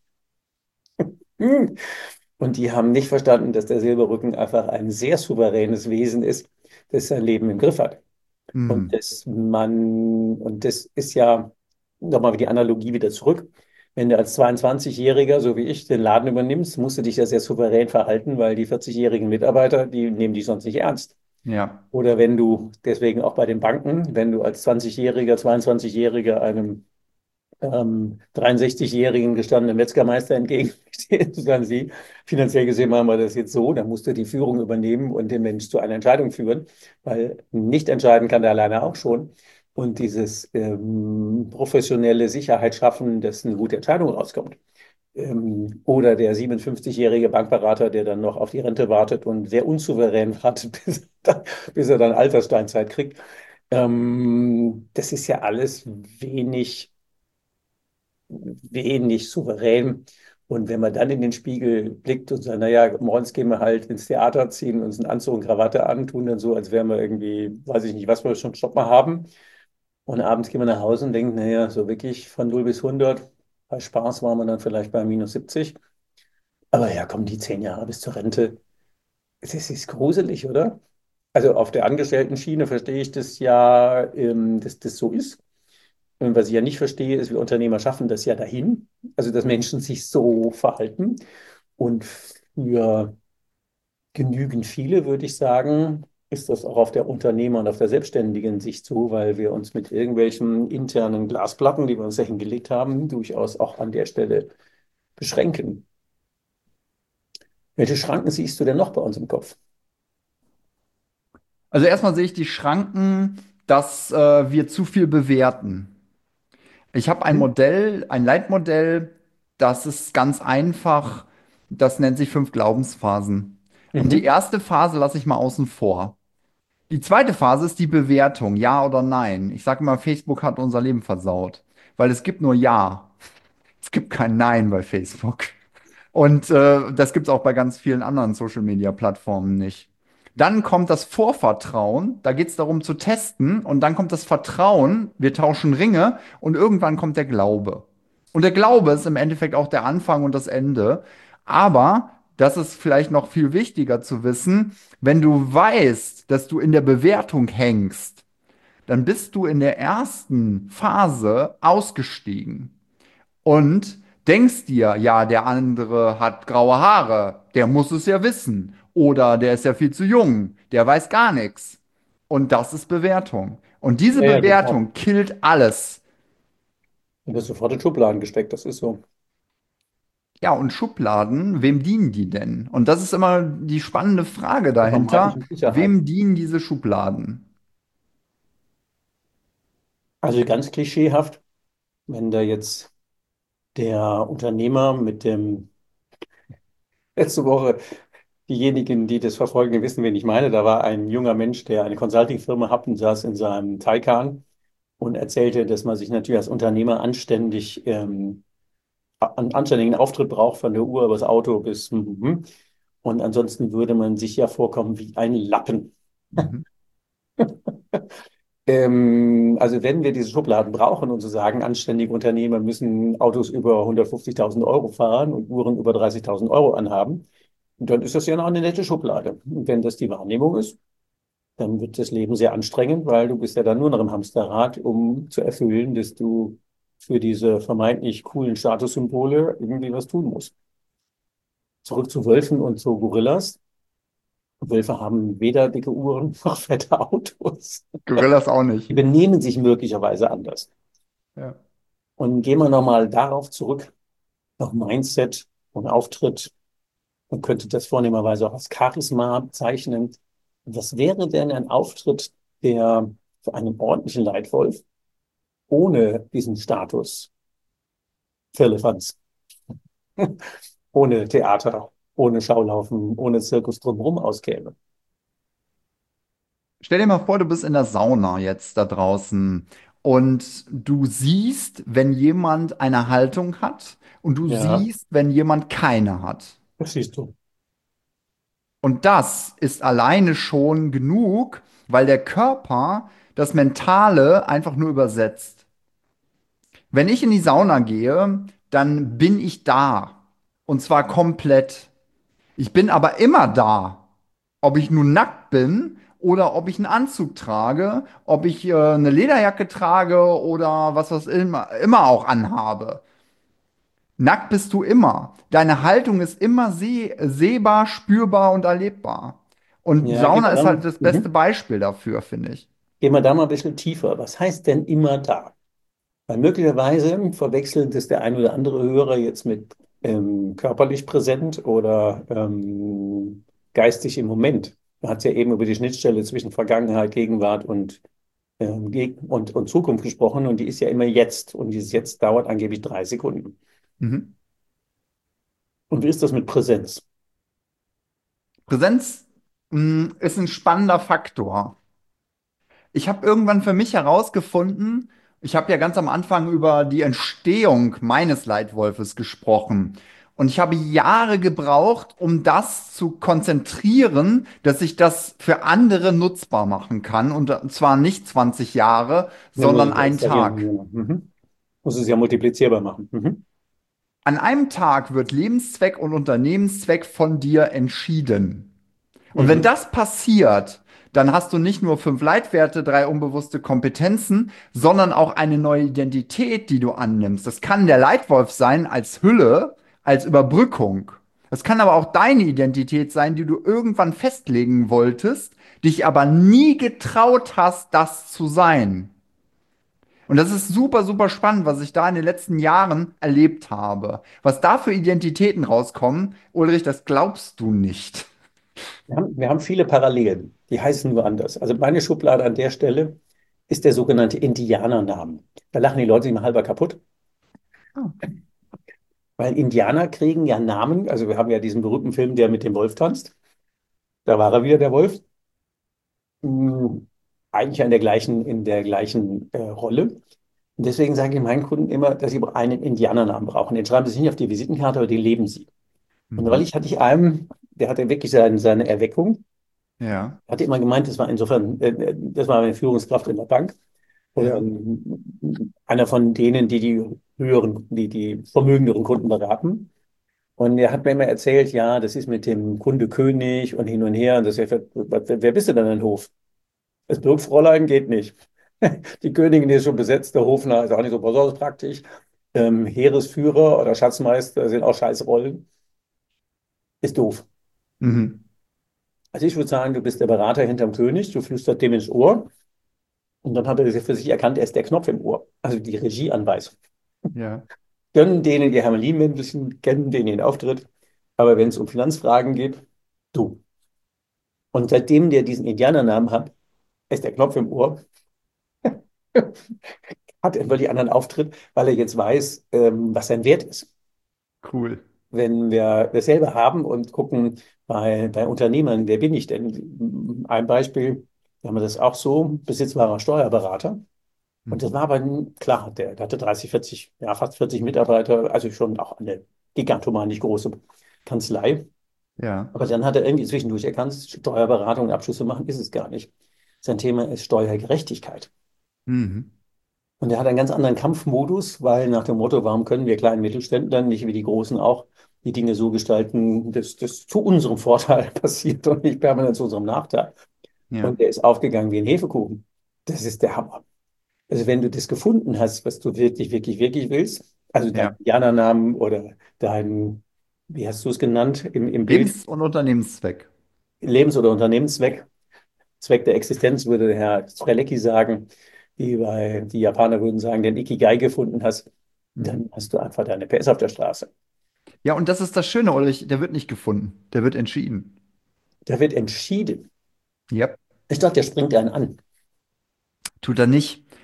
Hm. Und die haben nicht verstanden, dass der Silberrücken einfach ein sehr souveränes Wesen ist, das sein Leben im Griff hat. Und
hm,
das man, und das ist ja, nochmal die Analogie wieder zurück. Wenn du als zweiundzwanzigjähriger, so wie ich, den Laden übernimmst, musst du dich ja sehr souverän verhalten, weil die vierzigjährigen Mitarbeiter, die nehmen dich sonst nicht ernst.
ja.
Oder wenn du, deswegen auch bei den Banken, wenn du als zwanzigjähriger, zweiundzwanzigjähriger einem ähm, dreiundsechzigjährigen gestandenen Metzgermeister entgegenstehst, sagen sie, finanziell gesehen machen wir das jetzt so, dann musst du die Führung übernehmen und den Mensch zu einer Entscheidung führen, weil nicht entscheiden kann der alleine auch schon. Und dieses ähm, professionelle Sicherheit schaffen, dass eine gute Entscheidung rauskommt. Ähm, oder der siebenundfünfzigjährige Bankberater, der dann noch auf die Rente wartet und sehr unsouverän wartet, bis, bis er dann Alterssteinzeit kriegt. Ähm, das ist ja alles wenig wenig souverän. Und wenn man dann in den Spiegel blickt und sagt, naja, morgens gehen wir halt ins Theater, ziehen uns einen Anzug und Krawatte an, tun dann so, als wären wir irgendwie, weiß ich nicht, was wir schon Stopp mal haben. Und abends gehen wir nach Hause und denken, naja, so wirklich von null bis hundert, bei Spaß waren wir dann vielleicht bei minus siebzig. Aber ja, kommen die zehn Jahre bis zur Rente. Das ist gruselig, oder? Also auf der Angestellten-Schiene verstehe ich das ja, ähm, dass das so ist. Und was ich ja nicht verstehe, ist, wir Unternehmer schaffen das ja dahin, also dass Menschen sich so verhalten. Und für genügend viele, würde ich sagen, ist das auch auf der Unternehmer- und auf der selbstständigen Sicht so, weil wir uns mit irgendwelchen internen Glasplatten, die wir uns da hingelegt haben, durchaus auch an der Stelle beschränken. Welche Schranken siehst du denn noch bei uns im Kopf?
Also erstmal sehe ich die Schranken, dass äh, wir zu viel bewerten. Ich habe ein
Hm?
Modell, ein Leitmodell, das ist ganz einfach, das nennt sich fünf Glaubensphasen. Und die
Mhm.
erste Phase lasse ich mal außen vor. Die zweite Phase ist die Bewertung, ja oder nein. Ich sage immer, Facebook hat unser Leben versaut, weil es gibt nur Ja. Es gibt kein Nein bei Facebook. Und äh, das gibt es auch bei ganz vielen anderen Social-Media-Plattformen nicht. Dann kommt das Vorvertrauen, da geht es darum zu testen. Und dann kommt das Vertrauen, wir tauschen Ringe. Und irgendwann kommt der Glaube. Und der Glaube ist im Endeffekt auch der Anfang und das Ende. Aber das ist vielleicht noch viel wichtiger zu wissen, wenn du weißt, dass du in der Bewertung hängst, dann bist du in der ersten Phase ausgestiegen und denkst dir, ja, der andere hat graue Haare, der muss es ja wissen. Oder der ist ja viel zu jung, der weiß gar nichts. Und das ist Bewertung. Und diese
Ja, ja, genau.
Bewertung killt alles.
Du wirst sofort in Schubladen gesteckt, das ist so.
Ja, und Schubladen, wem dienen die denn? Und das ist immer die spannende Frage
Der
dahinter.
vermeintlichen Sicherheit.
Wem dienen diese Schubladen?
Also ganz klischeehaft, wenn da jetzt der Unternehmer mit dem, letzte Woche, diejenigen, die das verfolgen, wissen, wen ich meine, da war ein junger Mensch, der eine Consulting-Firma hat und saß in seinem Taycan und erzählte, dass man sich natürlich als Unternehmer anständig, ähm, einen anständigen Auftritt braucht, von der Uhr übers Auto bis, mhm. Und ansonsten würde man sich ja vorkommen wie ein Lappen.
Mhm.
Ähm, also wenn wir diese Schubladen brauchen und zu sagen, anständige Unternehmer müssen Autos über hundertfünfzigtausend Euro fahren und Uhren über dreißigtausend Euro anhaben, dann ist das ja noch eine nette Schublade. Und wenn das die Wahrnehmung ist, dann wird das Leben sehr anstrengend, weil du bist ja dann nur noch im Hamsterrad, um zu erfüllen, dass du für diese vermeintlich coolen Statussymbole irgendwie was tun musst. Zurück zu Wölfen und zu Gorillas. Wölfe haben weder dicke Uhren noch fette Autos.
Gorillas auch
Die
nicht.
benehmen sich möglicherweise anders.
Ja.
Und gehen wir nochmal darauf zurück, auf Mindset und Auftritt. Man könnte das vornehmerweise auch als Charisma bezeichnen. Was wäre denn ein Auftritt, der für einen ordentlichen Leitwolf ohne diesen Status Firlefanz, ohne Theater, ohne Schaulaufen, ohne Zirkus drumherum auskäme.
Stell dir mal vor, du bist in der Sauna jetzt da draußen und du siehst, wenn jemand eine Haltung hat und du
Ja,
siehst, wenn jemand keine hat.
das siehst du.
Und das ist alleine schon genug, weil der Körper das Mentale einfach nur übersetzt. Wenn ich in die Sauna gehe, dann bin ich da. Und zwar komplett. Ich bin aber immer da. Ob ich nun nackt bin oder ob ich einen Anzug trage, ob ich äh, eine Lederjacke trage oder was was immer, immer auch anhabe. Nackt bist du immer. Deine Haltung ist immer seh sehbar, spürbar und erlebbar. Und
Ja, gehen
Sauna
wir
ist halt
dann,
das beste
mhm.
Beispiel dafür, finde ich.
Gehen wir da mal ein bisschen tiefer. Was heißt denn immer da? Weil möglicherweise verwechselt es der ein oder andere Hörer jetzt mit ähm, körperlich präsent oder ähm, geistig im Moment. Man hat ja eben über die Schnittstelle zwischen Vergangenheit, Gegenwart und, ähm, Geg und, und Zukunft gesprochen und die ist ja immer jetzt und dieses Jetzt dauert angeblich drei Sekunden.
Mhm.
Und wie ist das mit Präsenz?
Präsenz, mh, ist ein spannender Faktor. Ich habe irgendwann für mich herausgefunden, ich habe ja ganz am Anfang über die Entstehung meines Leitwolfes gesprochen. Und ich habe Jahre gebraucht, um das zu konzentrieren, dass ich das für andere nutzbar machen kann. Und zwar nicht zwanzig Jahre,
Ja, muss
sondern
es ja
einen
extrahieren.
Tag.
Ja. Mhm. Muss es ja multiplizierbar machen. Mhm.
An einem Tag wird Lebenszweck und Unternehmenszweck von dir entschieden. Und wenn
Mhm.
das passiert, dann hast du nicht nur fünf Leitwerte, drei unbewusste Kompetenzen, sondern auch eine neue Identität, die du annimmst. Das kann der Leitwolf sein als Hülle, als Überbrückung. Es kann aber auch deine Identität sein, die du irgendwann festlegen wolltest, dich aber nie getraut hast, das zu sein. Und das ist super, super spannend, was ich da in den letzten Jahren erlebt habe. Was da für Identitäten rauskommen, Ulrich, das glaubst du nicht.
Wir haben, wir haben viele Parallelen, die heißen nur anders. Also meine Schublade an der Stelle ist der sogenannte Indianernamen. Da lachen die Leute immer halber kaputt, weil Indianer kriegen ja Namen. Also wir haben ja diesen berühmten Film, der mit dem Wolf tanzt. Da war er wieder, der Wolf. Hm, eigentlich ja in der gleichen, in der gleichen äh, Rolle. Und deswegen sage ich meinen Kunden immer, dass sie einen Indianernamen brauchen. Den schreiben sie sich nicht auf die Visitenkarte, aber den leben sie. Und weil
Mhm.
ich hatte ich einen, der hatte wirklich seine, seine Erweckung,
Ja.
hatte immer gemeint, das war insofern, äh, das war eine Führungskraft in der Bank oder
Ja.
ähm, einer von denen, die die höheren, die die vermögenderen Kunden beraten. Und er hat mir immer erzählt, ja, das ist mit dem Kunde König und hin und her. Und das, wer, wer bist du denn ein Hof? Das Burgfräulein geht nicht. Die Königin ist schon besetzt, der Hofnarr ist auch nicht so besonders praktisch. Ähm, Heeresführer oder Schatzmeister sind auch Scheißrollen. Ist doof.
Mhm.
Also ich würde sagen, du bist der Berater hinterm König, du flüstert dem ins Ohr und dann hat er für sich erkannt, er ist der Knopf im Ohr, also die Regieanweisung.
Ja.
Gönnen denen ihr Hermelin-Mäntelchen, kennen denen den Auftritt, aber wenn es um Finanzfragen geht, du. Und seitdem der diesen Indianernamen hat, ist der Knopf im Ohr, hat er wirklich anderen Auftritt, weil er jetzt weiß, ähm, was sein Wert ist.
Cool.
Wenn wir dasselbe haben und gucken bei, bei Unternehmern, wer bin ich denn? Ein Beispiel, da haben wir das auch so, bis jetzt war er Steuerberater. Und das
Mhm.
war aber klar, der, der hatte dreißig, vierzig, ja, fast vierzig Mitarbeiter, also schon auch eine gigantomanisch große Kanzlei.
Ja.
Aber dann hat er irgendwie zwischendurch erkannt, Steuerberatung und Abschlüsse machen ist es gar nicht. Sein Thema ist Steuergerechtigkeit.
Mhm.
Und er hat einen ganz anderen Kampfmodus, weil nach dem Motto, warum können wir kleinen Mittelständlern nicht wie die Großen auch die Dinge so gestalten, dass das zu unserem Vorteil passiert und nicht permanent zu unserem Nachteil.
Ja.
Und der ist aufgegangen wie ein Hefekuchen. Das ist der Hammer. Also wenn du das gefunden hast, was du wirklich, wirklich, wirklich willst, also deinen
Ja.
Indianernamen oder deinen, wie hast du es genannt, im, im Bild,
Lebens- und Unternehmenszweck.
Lebens- oder Unternehmenszweck, Zweck der Existenz, würde der Herr Strelecki sagen, die, bei, die Japaner würden sagen, den Ikigai gefunden hast,
Mhm.
dann hast du einfach deine P S auf der Straße.
Ja, und das ist das Schöne, Ulrich, der wird nicht gefunden. Der wird entschieden.
Da wird entschieden.
Ja.
Ich dachte, der springt einen an.
Tut er nicht.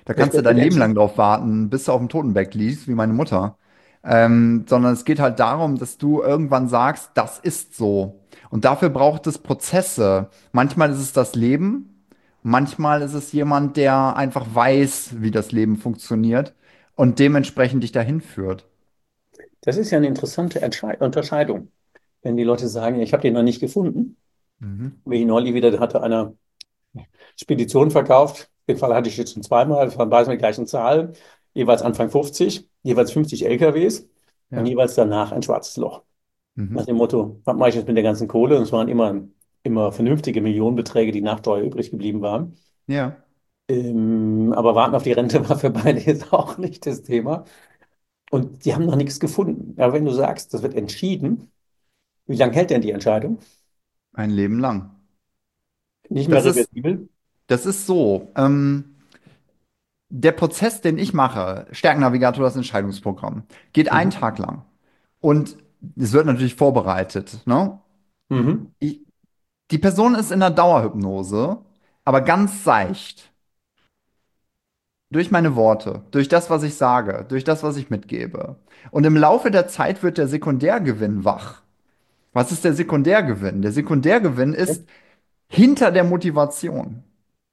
Da
Das
kannst du
wird
dein Leben
entschieden.
lang drauf warten, bis du auf dem Totenbett liegst, wie meine Mutter. Ähm, sondern es geht halt darum, dass du irgendwann sagst, das ist so. Und dafür braucht es Prozesse. Manchmal ist es das Leben, manchmal ist es jemand, der einfach weiß, wie das Leben funktioniert und dementsprechend dich dahin führt.
Das ist ja eine interessante Entschei- Unterscheidung. Wenn die Leute sagen, ich habe den noch nicht gefunden,
Mhm.
wie ich neulich wieder hatte einer Spedition verkauft. Den Fall hatte ich jetzt schon zweimal, das waren beide mit gleichen Zahlen, jeweils Anfang fünfzig, jeweils fünfzig L K Ws und
Ja.
jeweils danach ein schwarzes Loch. Nach
Mhm.
dem Motto, was mache ich jetzt mit der ganzen Kohle? Und es waren immer, immer vernünftige Millionenbeträge, die nach Steuer übrig geblieben waren.
Ja.
Ähm, aber warten auf die Rente war für beide jetzt auch nicht das Thema. Und die haben noch nichts gefunden. Aber wenn du sagst, das wird entschieden, wie lange hält denn die Entscheidung?
Ein Leben lang.
Nicht mehr
Das ist,
reversibel?
das ist so. Ähm, der Prozess, den ich mache, Stärkennavigator, das Entscheidungsprogramm, geht einen
Mhm.
Tag lang. Und es wird natürlich vorbereitet, ne?
Mhm.
Ich, die Person ist in der Dauerhypnose, aber ganz seicht. Durch meine Worte, durch das, was ich sage, durch das, was ich mitgebe. Und im Laufe der Zeit wird der Sekundärgewinn wach. Was ist der Sekundärgewinn? Der Sekundärgewinn ist hinter der Motivation.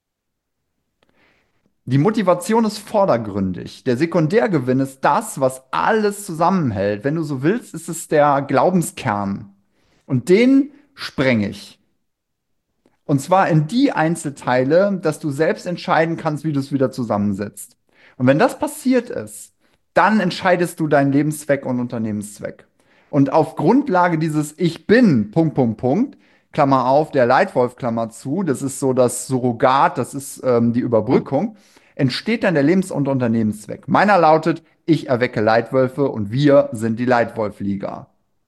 Die Motivation ist vordergründig. Der Sekundärgewinn ist das, was alles zusammenhält. Wenn du so willst, ist es der Glaubenskern. Und den spreng ich. Und zwar in die Einzelteile, dass du selbst entscheiden kannst, wie du es wieder zusammensetzt. Und wenn das passiert ist, dann entscheidest du deinen Lebenszweck und Unternehmenszweck. Und auf Grundlage dieses Ich bin, Punkt, Punkt, Punkt, Klammer auf, der Leitwolf, Klammer zu, das ist so das Surrogat, das ist ähm, die Überbrückung, entsteht dann der Lebens- und Unternehmenszweck. Meiner lautet, ich erwecke Leitwölfe und wir sind die Leitwolf-Liga.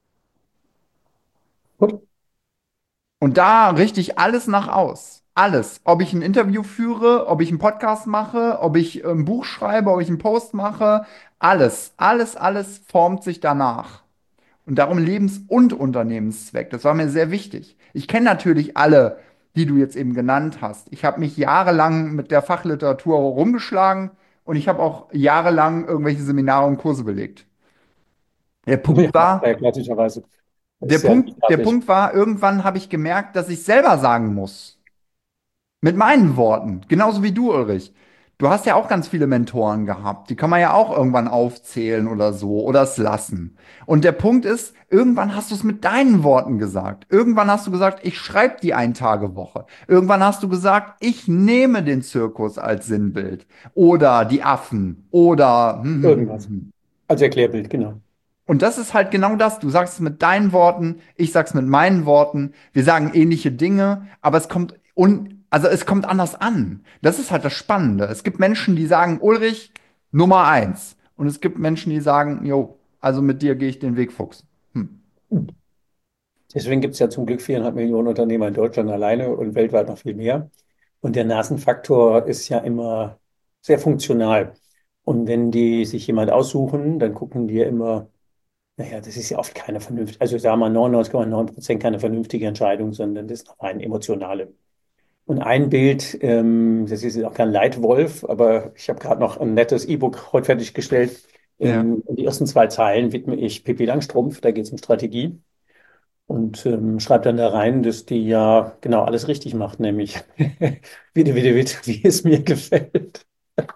Gut.
Und da richte ich alles nach aus. Alles. Ob ich ein Interview führe, ob ich einen Podcast mache, ob ich ein Buch schreibe, ob ich einen Post mache. Alles, alles, alles formt sich danach. Und darum Lebens- und Unternehmenszweck. Das war mir sehr wichtig. Ich kenne natürlich alle, die du jetzt eben genannt hast. Ich habe mich jahrelang mit der Fachliteratur rumgeschlagen und ich habe auch jahrelang irgendwelche Seminare und Kurse belegt. Der
Ja,
Punkt
macht er
war,
ja klassischerweise. Das
der
ist ja
Punkt, der
klassisch.
Punkt war, irgendwann habe ich gemerkt, dass ich selber sagen muss. Mit meinen Worten, genauso wie du, Ulrich. Du hast ja auch ganz viele Mentoren gehabt. Die kann man ja auch irgendwann aufzählen oder so oder es lassen. Und der Punkt ist, irgendwann hast du es mit deinen Worten gesagt. Irgendwann hast du gesagt, ich schreibe die Ein-Tage-Woche. Irgendwann hast du gesagt, ich nehme den Zirkus als Sinnbild. Oder die Affen. Oder hm, hm, hm, hm,
Irgendwas.
hm.
Als Erklärbild, genau.
Und das ist halt genau das. Du sagst es mit deinen Worten, ich sag's mit meinen Worten. Wir sagen ähnliche Dinge, aber es kommt un also es kommt anders an. Das ist halt das Spannende. Es gibt Menschen, die sagen, Ulrich, Nummer eins. Und es gibt Menschen, die sagen, jo, also mit dir gehe ich den Weg, Fuchs. Hm.
Deswegen gibt es ja zum Glück viereinhalb Millionen Unternehmer in Deutschland alleine und weltweit noch viel mehr. Und der Nasenfaktor ist ja immer sehr funktional. Und wenn die sich jemand aussuchen, dann gucken die ja immer, naja, das ist ja oft keine vernünftige, also sagen wir mal neunundneunzig Komma neun Prozent keine vernünftige Entscheidung, sondern das ist noch eine emotionale. Und ein Bild, ähm, das ist auch kein Leitwolf, aber ich habe gerade noch ein nettes E-Book heute fertiggestellt.
Ja.
Ähm, die ersten zwei Zeilen widme ich Pippi Langstrumpf, da geht es um Strategie. Und ähm, schreibe dann da rein, dass die ja genau alles richtig macht, nämlich bitte, bitte, bitte, wie es mir gefällt.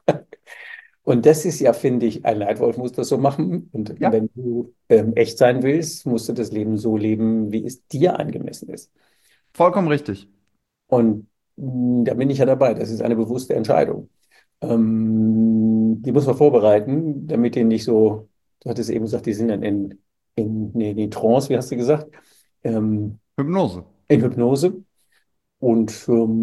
Und das ist ja, finde ich, ein Leitwolf muss das so machen. Und
Ja,
wenn du ähm, echt sein willst, musst du das Leben so leben, wie es dir angemessen ist.
vollkommen richtig.
Und mh, da bin ich ja dabei. Das ist eine bewusste Entscheidung. Ähm, die muss man vorbereiten, damit die nicht so, du hattest eben gesagt, die sind dann in, in, nee, in Trance, wie hast du gesagt? Ähm,
Hypnose.
in Hypnose. Und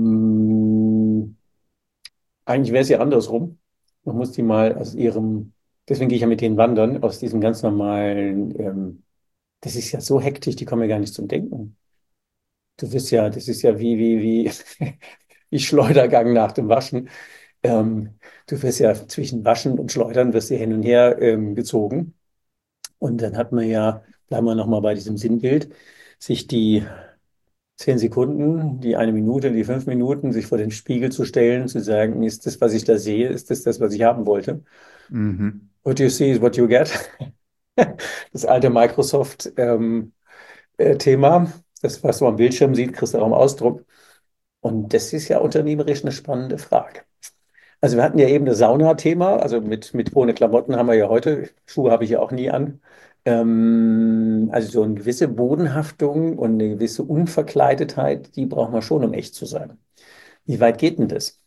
ähm, eigentlich wäre es ja andersrum. Man muss die mal aus ihrem, deswegen gehe ich ja mit denen wandern, aus diesem ganz normalen, ähm, das ist ja so hektisch, die kommen ja gar nicht zum Denken. Du wirst ja, das ist ja wie, wie, wie, wie Schleudergang nach dem Waschen. Ähm, du wirst ja zwischen Waschen und Schleudern, wirst ja hin und her ähm, gezogen. Und dann hat man ja, bleiben wir nochmal bei diesem Sinnbild, sich die Zehn Sekunden, die eine Minute, die fünf Minuten, sich vor den Spiegel zu stellen, zu sagen, ist das, was ich da sehe, ist das das, was ich haben wollte?
Mhm.
What you see is what you get. Das alte Microsoft-Thema, äh, Thema. Das, was du am Bildschirm siehst, kriegst du auch im Ausdruck. Und das ist ja unternehmerisch eine spannende Frage. Also wir hatten ja eben das Sauna-Thema, also mit, mit ohne Klamotten haben wir ja heute, Schuhe habe ich ja auch nie an. Ähm, also so eine gewisse Bodenhaftung und eine gewisse Unverkleidetheit, die braucht man schon, um echt zu sein. Wie weit geht denn das?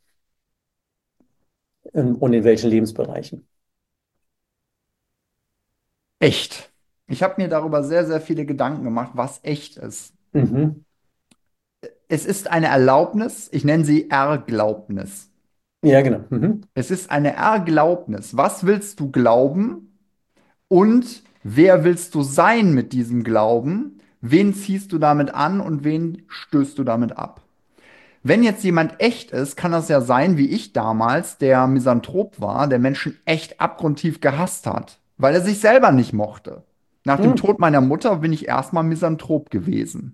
Ähm, und in welchen Lebensbereichen?
Echt. Ich habe mir darüber sehr, sehr viele Gedanken gemacht, was echt ist.
Mhm.
Es ist eine Erlaubnis, ich nenne sie Erglaubnis.
Ja, genau. Mhm.
Es ist eine Erglaubnis. Was willst du glauben und wer willst du sein mit diesem Glauben? Wen ziehst du damit an und wen stößt du damit ab? Wenn jetzt jemand echt ist, kann das ja sein, wie ich damals, der Misanthrop war, der Menschen echt abgrundtief gehasst hat, weil er sich selber nicht mochte. Nach dem
Mhm.
Tod meiner Mutter bin ich erstmal Misanthrop gewesen.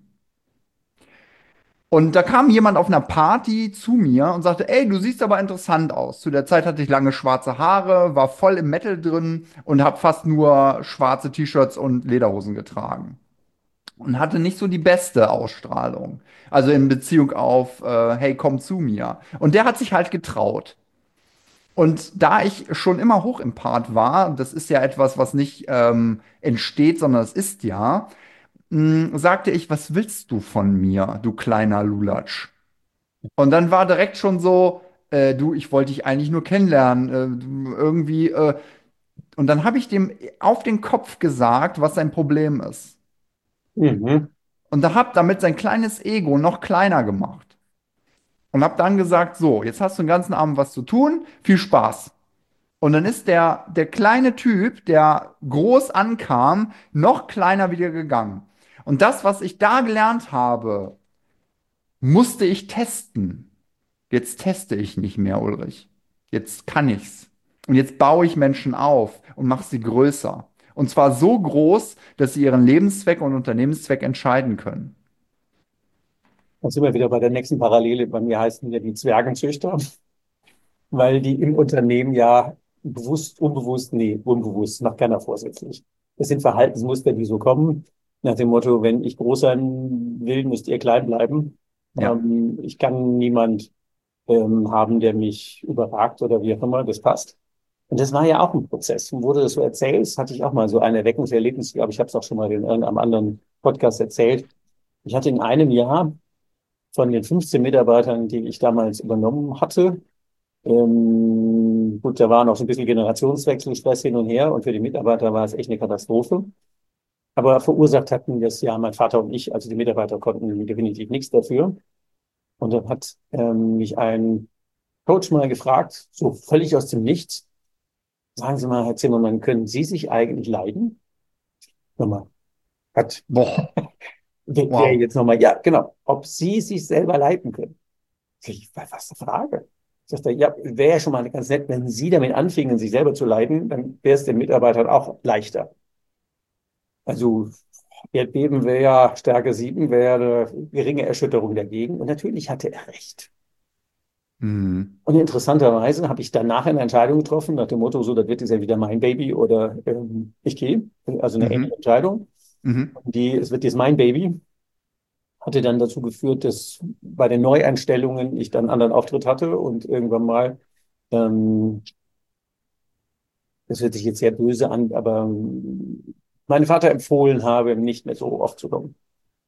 Und da kam jemand auf einer Party zu mir und sagte, ey, du siehst aber interessant aus. Zu der Zeit hatte ich lange schwarze Haare, war voll im Metal drin und habe fast nur schwarze T-Shirts und Lederhosen getragen. Und hatte nicht so die beste Ausstrahlung. Also in Beziehung auf, äh, hey, komm zu mir. Und der hat sich halt getraut. Und da ich schon immer hochempath war, das ist ja etwas, was nicht ähm, entsteht, sondern es ist ja, mh, sagte ich, was willst du von mir, du kleiner Lulatsch? Und dann war direkt schon so, äh, du, ich wollte dich eigentlich nur kennenlernen. Äh, du, irgendwie, äh, und dann habe ich dem auf den Kopf gesagt, was sein Problem ist.
Mhm.
Und da hab damit sein kleines Ego noch kleiner gemacht. Und hab dann gesagt, so, jetzt hast du den ganzen Abend was zu tun, viel Spaß. Und dann ist der, der kleine Typ, der groß ankam, noch kleiner wieder gegangen. Und das, was ich da gelernt habe, musste ich testen. Jetzt teste ich nicht mehr, Ulrich. Jetzt kann ich's. Und jetzt baue ich Menschen auf und mache sie größer. Und zwar so groß, dass sie ihren Lebenszweck und Unternehmenszweck entscheiden können.
Dann sind wir wieder bei der nächsten Parallele. Bei mir heißen ja die Zwergenzüchter, weil die im Unternehmen ja bewusst, unbewusst, nee, unbewusst, macht keiner vorsätzlich. Das sind Verhaltensmuster, die so kommen, nach dem Motto, wenn ich groß sein will, müsst ihr klein bleiben.
Ja.
Ähm, ich kann niemand ähm, haben, der mich überragt oder wie auch immer, das passt. Und das war ja auch ein Prozess. Und wo du das so erzählst, hatte ich auch mal so ein Erweckungserlebnis, ich glaube, ich habe es auch schon mal in irgendeinem anderen Podcast erzählt. Ich hatte in einem Jahr von den fünfzehn Mitarbeitern, die ich damals übernommen hatte, ähm, gut, da war noch so ein bisschen Generationswechsel, Stress hin und her und für die Mitarbeiter war es echt eine Katastrophe. Aber verursacht hatten das ja mein Vater und ich, also die Mitarbeiter konnten definitiv nichts dafür. Und dann hat ähm, mich ein Coach mal gefragt, so völlig aus dem Nichts, sagen Sie mal, Herr Zimmermann, können Sie sich eigentlich leiden? Nochmal, hat,
Boah,
wer wer
wow.
jetzt nochmal, ja, genau, ob Sie sich selber leiten können. Ich, was ist die Frage? Sagt er, ja, wäre ja schon mal ganz nett, wenn Sie damit anfingen, sich selber zu leiten, dann wäre es den Mitarbeitern auch leichter. Also Erdbeben wäre ja Stärke sieben, wäre eine geringe Erschütterung dagegen. Und natürlich hatte er recht.
Mhm.
Und interessanterweise habe ich danach eine Entscheidung getroffen, nach dem Motto, so, das wird jetzt ja wieder mein Baby oder ähm, ich gehe. Also eine ähnliche
Mhm.
Entscheidung.
Mhm.
Die, es wird jetzt mein Baby. Hatte dann dazu geführt, dass bei den Neueinstellungen ich dann einen anderen Auftritt hatte und irgendwann mal, ähm, das hört sich jetzt sehr böse an, aber ähm, meinem Vater empfohlen habe, nicht mehr so oft zu kommen.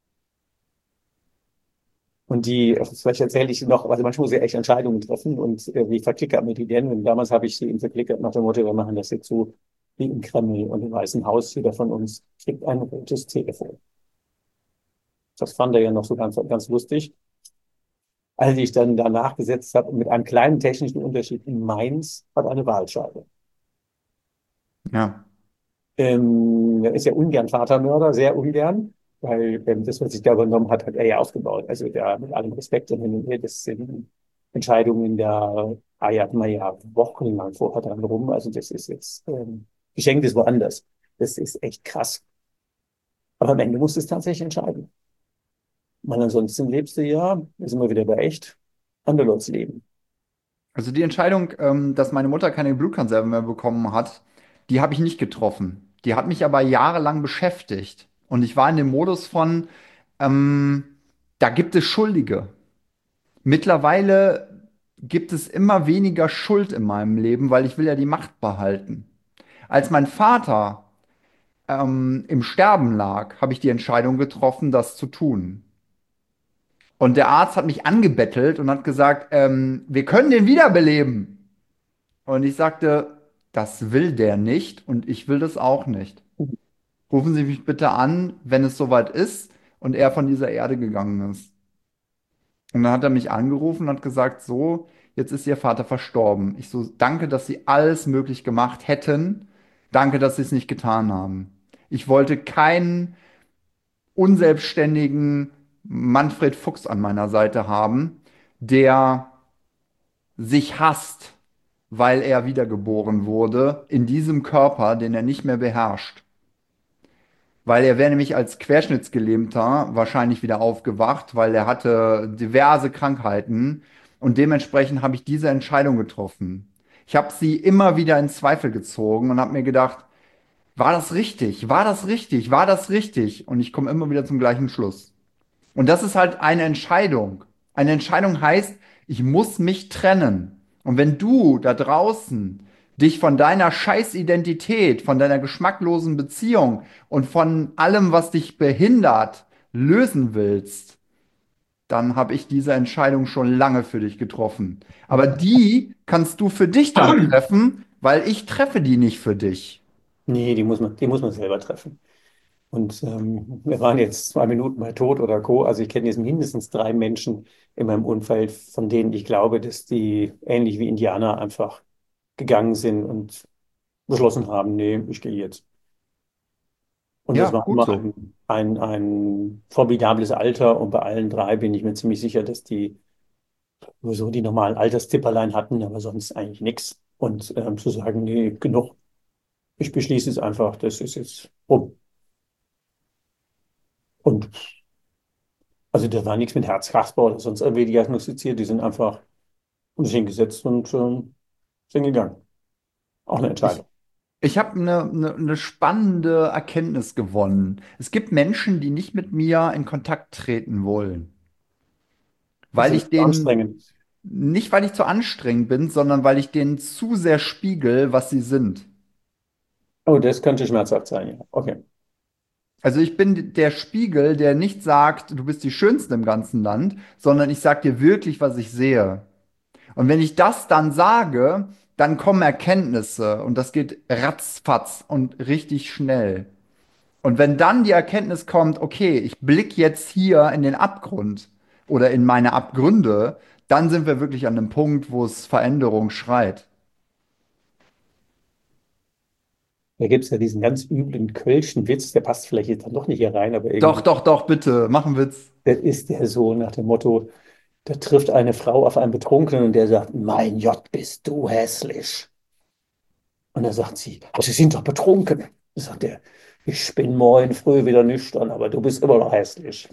Und die, vielleicht erzähle ich noch, also manchmal muss ich echt Entscheidungen treffen und äh, wie verklickert mir die denn? Und damals habe ich sie ihm verklickert nach dem Motto, wir machen das jetzt so wie im Kreml und im Weißen Haus. Jeder von uns kriegt ein rotes Telefon. Das fand er ja noch so ganz, ganz lustig. Als ich dann danach gesetzt habe, mit einem kleinen technischen Unterschied in Mainz hat eine Wahlscheibe.
Ja.
Ähm, er ist ja ungern Vatermörder, sehr ungern, weil ähm, das, was sich da übernommen hat, hat er ja aufgebaut. Also da mit allem Respekt und hin und her, das sind Entscheidungen, da eiert man ja wochenlang vorher dran rum. Also das ist jetzt ähm, geschenkt ist woanders. Das ist echt krass. Aber am Ende muss es tatsächlich entscheiden. Weil ansonsten lebst du ja, da sind wir wieder bei echt, anderes Leben.
Also die Entscheidung, ähm, dass meine Mutter keine Blutkonserven mehr bekommen hat, die habe ich nicht getroffen. Die hat mich aber jahrelang beschäftigt. Und ich war in dem Modus von, ähm, da gibt es Schuldige. Mittlerweile gibt es immer weniger Schuld in meinem Leben, weil ich will ja die Macht behalten. Als mein Vater ähm, im Sterben lag, habe ich die Entscheidung getroffen, das zu tun. Und der Arzt hat mich angebettelt und hat gesagt, ähm, wir können den wiederbeleben. Und ich sagte, das will der nicht und ich will das auch nicht. Rufen Sie mich bitte an, wenn es soweit ist und er von dieser Erde gegangen ist. Und dann hat er mich angerufen und hat gesagt, so, jetzt ist Ihr Vater verstorben. Ich so, danke, dass Sie alles möglich gemacht hätten. Danke, dass Sie es nicht getan haben. Ich wollte keinen unselbstständigen Manfred Fuchs an meiner Seite haben, der sich hasst, weil er wiedergeboren wurde in diesem Körper, den er nicht mehr beherrscht. Weil er wäre nämlich als Querschnittsgelähmter wahrscheinlich wieder aufgewacht, weil er hatte diverse Krankheiten und dementsprechend habe ich diese Entscheidung getroffen. Ich habe sie immer wieder in Zweifel gezogen und habe mir gedacht, war das richtig? War das richtig? War das richtig? Und ich komme immer wieder zum gleichen Schluss. Und das ist halt eine Entscheidung. Eine Entscheidung heißt, ich muss mich trennen. Und wenn du da draußen dich von deiner Scheißidentität, von deiner geschmacklosen Beziehung und von allem, was dich behindert, lösen willst, dann habe ich diese Entscheidung schon lange für dich getroffen. Aber die kannst du für dich dann treffen, weil ich treffe die nicht für dich.
Nee, die muss man, die muss man selber treffen. Und ähm, wir waren jetzt zwei Minuten bei Tod oder Co. Also ich kenne jetzt mindestens drei Menschen in meinem Umfeld, von denen ich glaube, dass die ähnlich wie Indianer einfach gegangen sind und beschlossen haben, nee, ich gehe jetzt. Und das
Ja,
war
gut
immer
so.
ein, ein, ein formidables Alter. Und bei allen drei bin ich mir ziemlich sicher, dass die sowieso die normalen Alterstipperlein hatten, aber sonst eigentlich nichts. Und ähm, zu sagen, nee, genug, ich beschließe es einfach, das ist jetzt rum. Und also da war nichts mit Herzkasper oder sonst irgendwie diagnostiziert. Die sind einfach sich hingesetzt und ähm, sind gegangen. Auch eine
Ich,
Entscheidung.
Ich habe eine, eine, eine spannende Erkenntnis gewonnen. Es gibt Menschen, die nicht mit mir in Kontakt treten wollen,
Das
weil
ist
ich denen,
anstrengend.
nicht weil ich zu anstrengend bin, sondern weil ich denen zu sehr spiegel, was sie sind.
Oh, das könnte schmerzhaft sein, ja. Okay.
Also ich bin der Spiegel, der nicht sagt, du bist die Schönste im ganzen Land, sondern ich sage dir wirklich, was ich sehe. Und wenn ich das dann sage, dann kommen Erkenntnisse und das geht ratzfatz und richtig schnell. Und wenn dann die Erkenntnis kommt, okay, ich blicke jetzt hier in den Abgrund oder in meine Abgründe, dann sind wir wirklich an einem Punkt, wo es Veränderung schreit.
Da gibt es ja diesen ganz üblen Kölschen Witz, der passt vielleicht jetzt dann doch nicht hier rein, aber
Doch,
irgendwie,
doch, doch, bitte, mach einen Witz.
das ist der so nach dem Motto, da trifft eine Frau auf einen Betrunkenen und der sagt, mein Gott, bist du hässlich. Und da sagt sie, "Aber Sie sind doch betrunken. Da sagt er, ich bin morgen früh wieder nüchtern, aber du bist immer noch hässlich.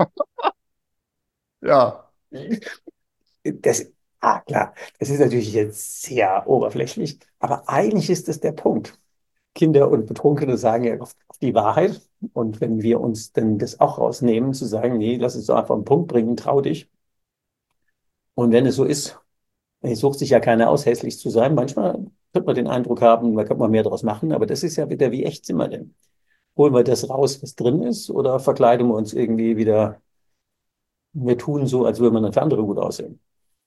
Ja,
Das, ah, klar, das ist natürlich jetzt sehr oberflächlich, aber eigentlich ist das der Punkt. Kinder und Betrunkene sagen ja oft die Wahrheit. Und wenn wir uns denn das auch rausnehmen, zu sagen, nee, lass es doch einfach einen Punkt bringen, trau dich. Und wenn es so ist, es sucht sich ja keiner aus, hässlich zu sein. Manchmal könnte man den Eindruck haben, da könnte man mehr draus machen, aber das ist ja wieder, wie echt sind wir denn? Holen wir das raus, was drin ist, oder verkleiden wir uns irgendwie wieder, wir tun so, als würde man dann für andere gut aussehen.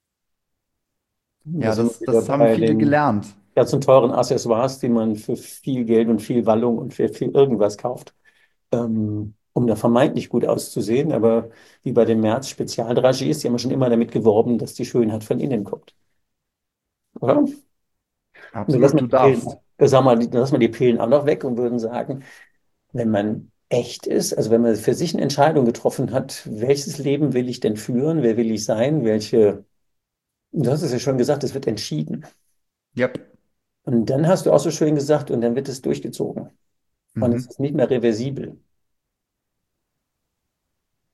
Da
ja,
sind wir
das,
wieder
das haben
bei
viele
den
gelernt.
ganzen teuren Accessoires, die man für viel Geld und viel Wallung und für viel irgendwas kauft, ähm, um da vermeintlich gut auszusehen. Aber wie bei den Merz Spezialdragiers, die haben ja schon immer damit geworben, dass die Schönheit von innen kommt. Oder? Und dann lassen
Absolut,
wir
du
die Pillen,
darfst.
da sagen wir, dann lassen wir die Pillen auch noch weg und würden sagen, wenn man echt ist, also wenn man für sich eine Entscheidung getroffen hat, welches Leben will ich denn führen, wer will ich sein, welche, du hast es ja schon gesagt, es wird entschieden.
Yep.
Und dann hast du auch so schön gesagt, und dann wird es durchgezogen. Und es
Mhm.
ist nicht mehr reversibel.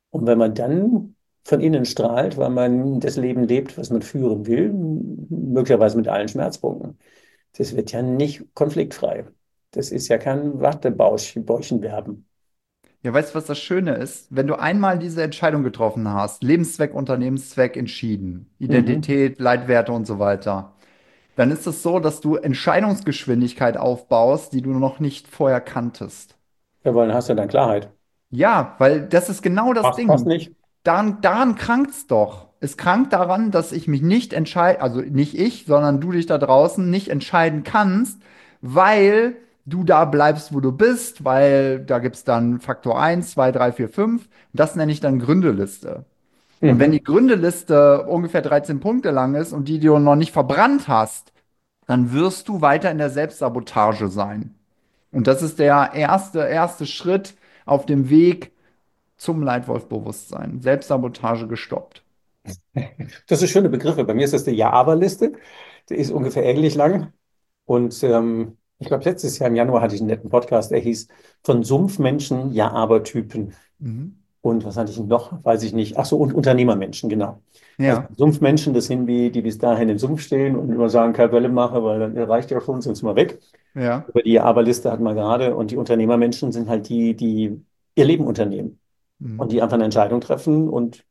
Und wenn man dann von innen strahlt, weil man das Leben lebt, was man führen will, möglicherweise mit allen Schmerzpunkten, das wird ja nicht konfliktfrei. Das ist ja kein Wattebäuschenwerben.
Ja, weißt du, was das Schöne ist? Wenn du einmal diese Entscheidung getroffen hast, Lebenszweck, Unternehmenszweck entschieden,
Mhm.
Identität, Leitwerte und so weiter, dann ist es so, dass du Entscheidungsgeschwindigkeit aufbaust, die du noch nicht vorher kanntest.
Ja, weil dann hast du dann Klarheit.
Ja, weil das ist genau das
Passt, passt
Ding.
nicht.
Daran, daran krankt's doch. Es krankt daran, dass ich mich nicht entscheide, also nicht ich, sondern du dich da draußen nicht entscheiden kannst, weil du da bleibst, wo du bist, weil da gibt's dann Faktor eins, zwei, drei, vier, fünf. Das nenne ich dann Gründeliste. Und wenn
Mhm.
die Gründeliste ungefähr dreizehn Punkte lang ist und die du noch nicht verbrannt hast, dann wirst du weiter in der Selbstsabotage sein. Und das ist der erste, erste Schritt auf dem Weg zum Leitwolf-Bewusstsein. Selbstsabotage gestoppt.
Das sind schöne Begriffe. Bei mir ist das die Ja-Aber-Liste. Die ist ungefähr ähnlich lang. Und ähm, ich glaube, letztes Jahr im Januar hatte ich einen netten Podcast, der hieß Von Sumpfmenschen, Ja-Aber-Typen.
Mhm.
Und was hatte ich noch? Weiß ich nicht. Ach so, und Unternehmermenschen, genau. Also
Ja,
Sumpfmenschen, das sind die, die bis dahin im Sumpf stehen und immer sagen, keine Welle mache, weil dann reicht ja schon, sind sie mal weg.
ja.
Über die Ja-Aber-Liste hatten wir gerade. Und die Unternehmermenschen sind halt die, die ihr Leben unternehmen und
Mhm.
die einfach eine Entscheidung treffen und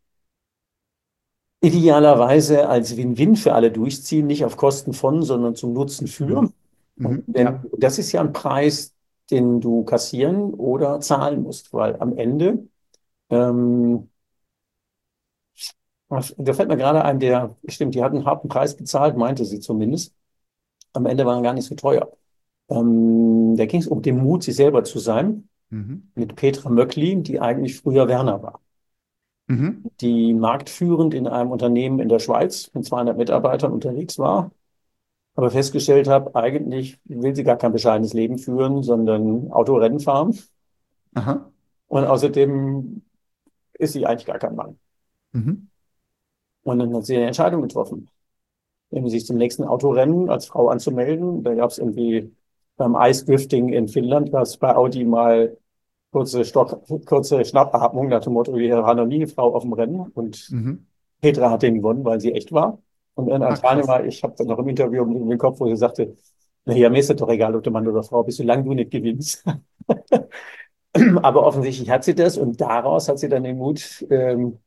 idealerweise als Win-Win für alle durchziehen, nicht auf Kosten von, sondern zum Nutzen für.
Mhm.
Und
Mhm.
wenn,
Ja.
das ist ja ein Preis, den du kassieren oder zahlen musst, weil am Ende, ähm, was- da fällt mir gerade ein, der, stimmt, die hatten einen harten Preis bezahlt, meinte sie zumindest. Am Ende waren gar nicht so teuer. Ähm, da ging es um den Mut, sich selber zu sein,
Mhm.
mit Petra Möckli, die eigentlich früher Werner war,
Mhm.
die marktführend in einem Unternehmen in der Schweiz mit zweihundert Mitarbeitern unterwegs war, aber festgestellt habe, eigentlich will sie gar kein bescheidenes Leben führen, sondern Autorennen fahren.
Aha.
Und außerdem ist sie eigentlich gar kein Mann.
Mhm.
Und dann hat sie eine Entscheidung getroffen, nämlich sich zum nächsten Autorennen als Frau anzumelden. Da gab es irgendwie beim Eisdrifting in Finnland, gab es bei Audi mal kurze, Stock, kurze Schnappatmung nach dem Motto, wir haben noch nie eine Frau auf dem Rennen. Und
Mhm.
Petra hat den gewonnen, weil sie echt war. Und in
Ah,
ein
krass.
Teilnehmer, ich habe dann noch im Interview im Kopf, wo sie sagte, naja, mir ist das doch egal, ob du Mann oder Frau bist, solange du nicht gewinnst. Aber offensichtlich hat sie das und daraus hat sie dann den Mut, ähm,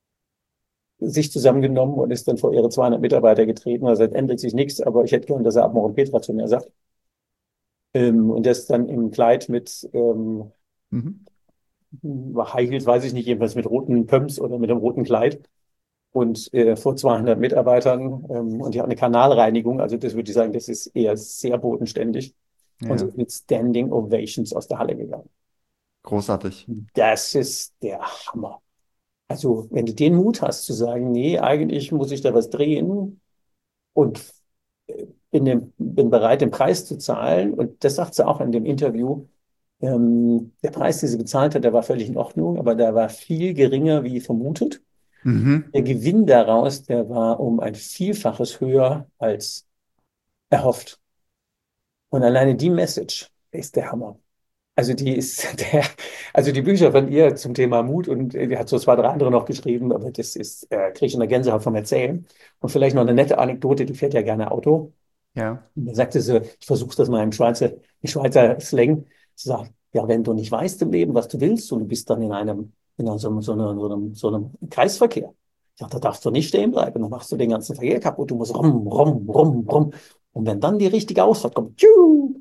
sich zusammengenommen und ist dann vor ihre zweihundert Mitarbeiter getreten. Also es ändert sich nichts, aber ich hätte gern, dass er ab morgen Petra zu mir sagt. Ähm, und das dann im Kleid mit ähm,
Mhm.
High Heels, weiß ich nicht, jedenfalls mit roten Pumps oder mit einem roten Kleid und äh, vor zweihundert Mitarbeitern. Ähm, und die hat eine Kanalreinigung, also das würde ich sagen, das ist eher sehr bodenständig. Und sie
Ja,
ist mit Standing Ovations aus der Halle gegangen.
großartig.
Das ist der Hammer. Also, wenn du den Mut hast zu sagen, nee, eigentlich muss ich da was drehen und äh, bin, dem, bin bereit, den Preis zu zahlen. Und das sagt sie auch in dem Interview. Ähm, der Preis, den sie gezahlt hat, der war völlig in Ordnung, aber der war viel geringer wie vermutet.
Mhm.
Der Gewinn daraus, der war um ein Vielfaches höher als erhofft. Und alleine die Message ist der Hammer. Also die ist der, also die Bücher von ihr zum Thema Mut und die hat so zwei, drei andere noch geschrieben, aber das ist, äh, kriege ich eine Gänsehaut vom Erzählen. Und vielleicht noch eine nette Anekdote, die fährt ja gerne Auto.
Ja.
Und da sagte sie, ich versuche das mal im Schweizer, im Schweizer Slang. Sie sagt, ja, wenn du nicht weißt im Leben, was du willst und du bist dann in einem, in einem, so, einem, so, einem, so einem so einem Kreisverkehr, ja, da darfst du nicht stehen bleiben, dann machst du den ganzen Verkehr kaputt, du musst rum, rum, rum, rum. Und wenn dann die richtige Ausfahrt kommt, tschu,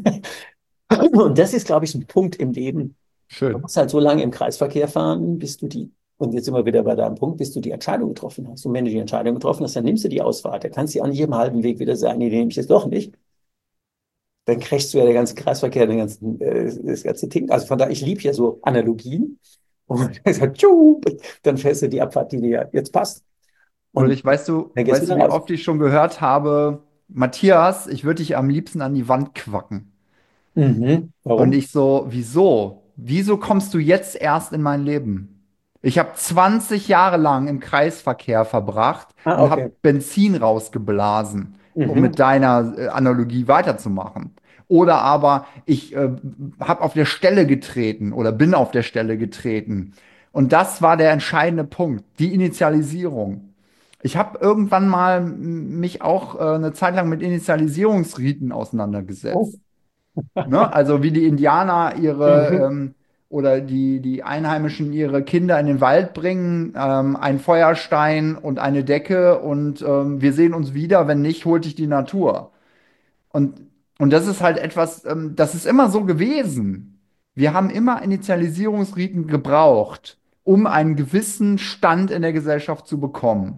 und das ist, glaube ich, ein Punkt im Leben. Du
Schön.
musst halt so lange im Kreisverkehr fahren, bis du die, und jetzt sind wir wieder bei deinem Punkt, bis du die Entscheidung getroffen hast. Und wenn du die Entscheidung getroffen hast, dann nimmst du die Ausfahrt. Da kannst du an jedem halben Weg wieder sagen, nee, den nehme ich jetzt doch nicht. Dann crashst du ja den ganzen Kreisverkehr, den ganzen, äh, das ganze Ding. Also von daher, ich liebe ja so Analogien. Und dann sagt, tschu, dann fährst du die Abfahrt, die dir jetzt passt. Und
Ulrich, weißt du,
dann gehst du
weißt du,
wieder
wie
raus.
oft ich schon gehört habe, Matthias, ich würde dich am liebsten an die Wand quacken.
Mhm.
Und
Warum?
ich so, wieso? Wieso kommst du jetzt erst in mein Leben? Ich habe zwanzig Jahre lang im Kreisverkehr verbracht
Ah,
und habe
okay.
Benzin rausgeblasen, um
Mhm.
mit deiner äh, Analogie weiterzumachen. Oder aber ich äh, habe auf der Stelle getreten oder bin auf der Stelle getreten. Und das war der entscheidende Punkt, die Initialisierung. Ich habe irgendwann mal m- mich auch äh, eine Zeit lang mit Initialisierungsriten
Oh.
auseinandergesetzt. Ne? Also wie die Indianer ihre
Mhm.
ähm, oder die, die Einheimischen ihre Kinder in den Wald bringen, ähm, ein Feuerstein und eine Decke und ähm, wir sehen uns wieder, wenn nicht, holt dich die Natur. Und, und das ist halt etwas, ähm, das ist immer so gewesen. Wir haben immer Initialisierungsriten gebraucht, um einen gewissen Stand in der Gesellschaft zu bekommen.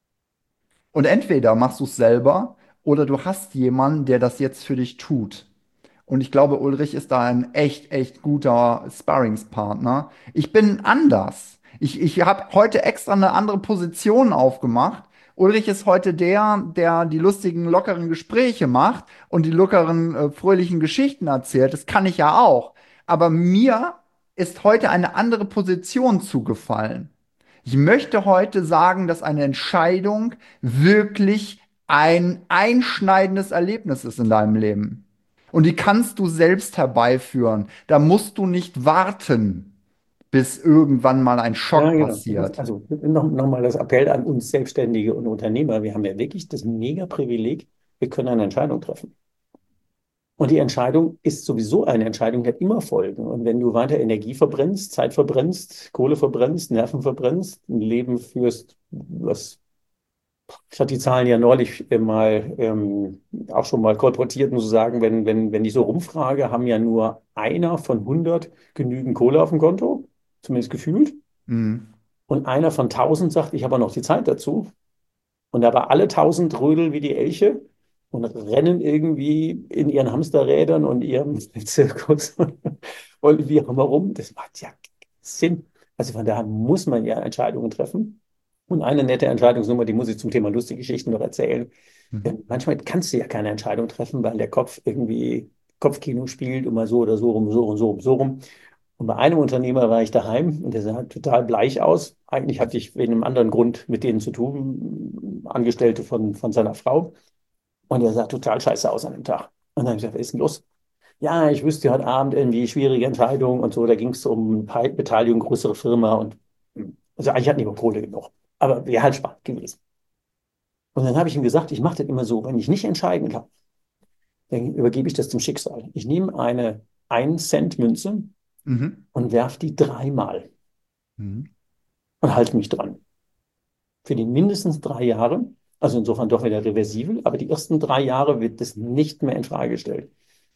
Und entweder machst du es selber oder du hast jemanden, der das jetzt für dich tut. Und ich glaube, Ulrich ist da ein echt, echt guter Sparringspartner. Ich bin anders. Ich, ich habe heute extra eine andere Position aufgemacht. Ulrich ist heute der, der die lustigen, lockeren Gespräche macht und die lockeren, äh, fröhlichen Geschichten erzählt. Das kann ich ja auch. Aber mir ist heute eine andere Position zugefallen. Ich möchte heute sagen, dass eine Entscheidung wirklich ein einschneidendes Erlebnis ist in deinem Leben. Und die kannst du selbst herbeiführen. Da musst du nicht warten, bis irgendwann mal ein
Ja,
Schock
genau. Du musst,
passiert.
also noch, noch mal das Appell an uns Selbstständige und Unternehmer. Wir haben ja wirklich das mega Privileg, wir können eine Entscheidung treffen. Und die Entscheidung ist sowieso eine Entscheidung, die hat immer Folgen. Und wenn du weiter Energie verbrennst, Zeit verbrennst, Kohle verbrennst, Nerven verbrennst, ein Leben führst, was, ich hatte die Zahlen ja neulich äh, mal ähm, auch schon mal kolportiert, muss ich sagen, wenn, wenn, wenn ich so rumfrage, haben ja nur einer von hundert genügend Kohle auf dem Konto, zumindest gefühlt.
Mhm.
Und einer von tausend sagt, ich habe auch noch die Zeit dazu. Und aber alle tausend rödeln wie die Elche und rennen irgendwie in ihren Hamsterrädern und ihrem Zirkus und wie auch immer rum. Das macht ja Sinn. Also von daher muss man ja Entscheidungen treffen. Und eine nette Entscheidungsnummer, die muss ich zum Thema lustige Geschichten noch erzählen. Äh,
Mhm.
Manchmal kannst du ja keine Entscheidung treffen, weil der Kopf irgendwie Kopfkino spielt, immer so oder so rum, so und so rum, so rum. Und bei einem Unternehmer war ich daheim und der sah total bleich aus. Eigentlich hatte ich wegen einem anderen Grund mit denen zu tun, Angestellte von, von seiner Frau. Und der sah total scheiße aus an dem Tag. Und dann habe ich gesagt, was ist denn los? Ja, ich wüsste heute Abend irgendwie schwierige Entscheidungen und so. Da ging es um Pe- Beteiligung, größere Firma und also eigentlich hatten die über Kohle genug. Aber wäre halt spannend gewesen. Und dann habe ich ihm gesagt, ich mache das immer so, wenn ich nicht entscheiden kann, dann übergebe ich das zum Schicksal. Ich nehme eine ein Cent Münze
Mhm.
und werfe die dreimal
Mhm.
und halte mich dran. Für die mindestens drei Jahre, also insofern doch wieder reversibel, aber die ersten drei Jahre wird das nicht mehr in Frage gestellt.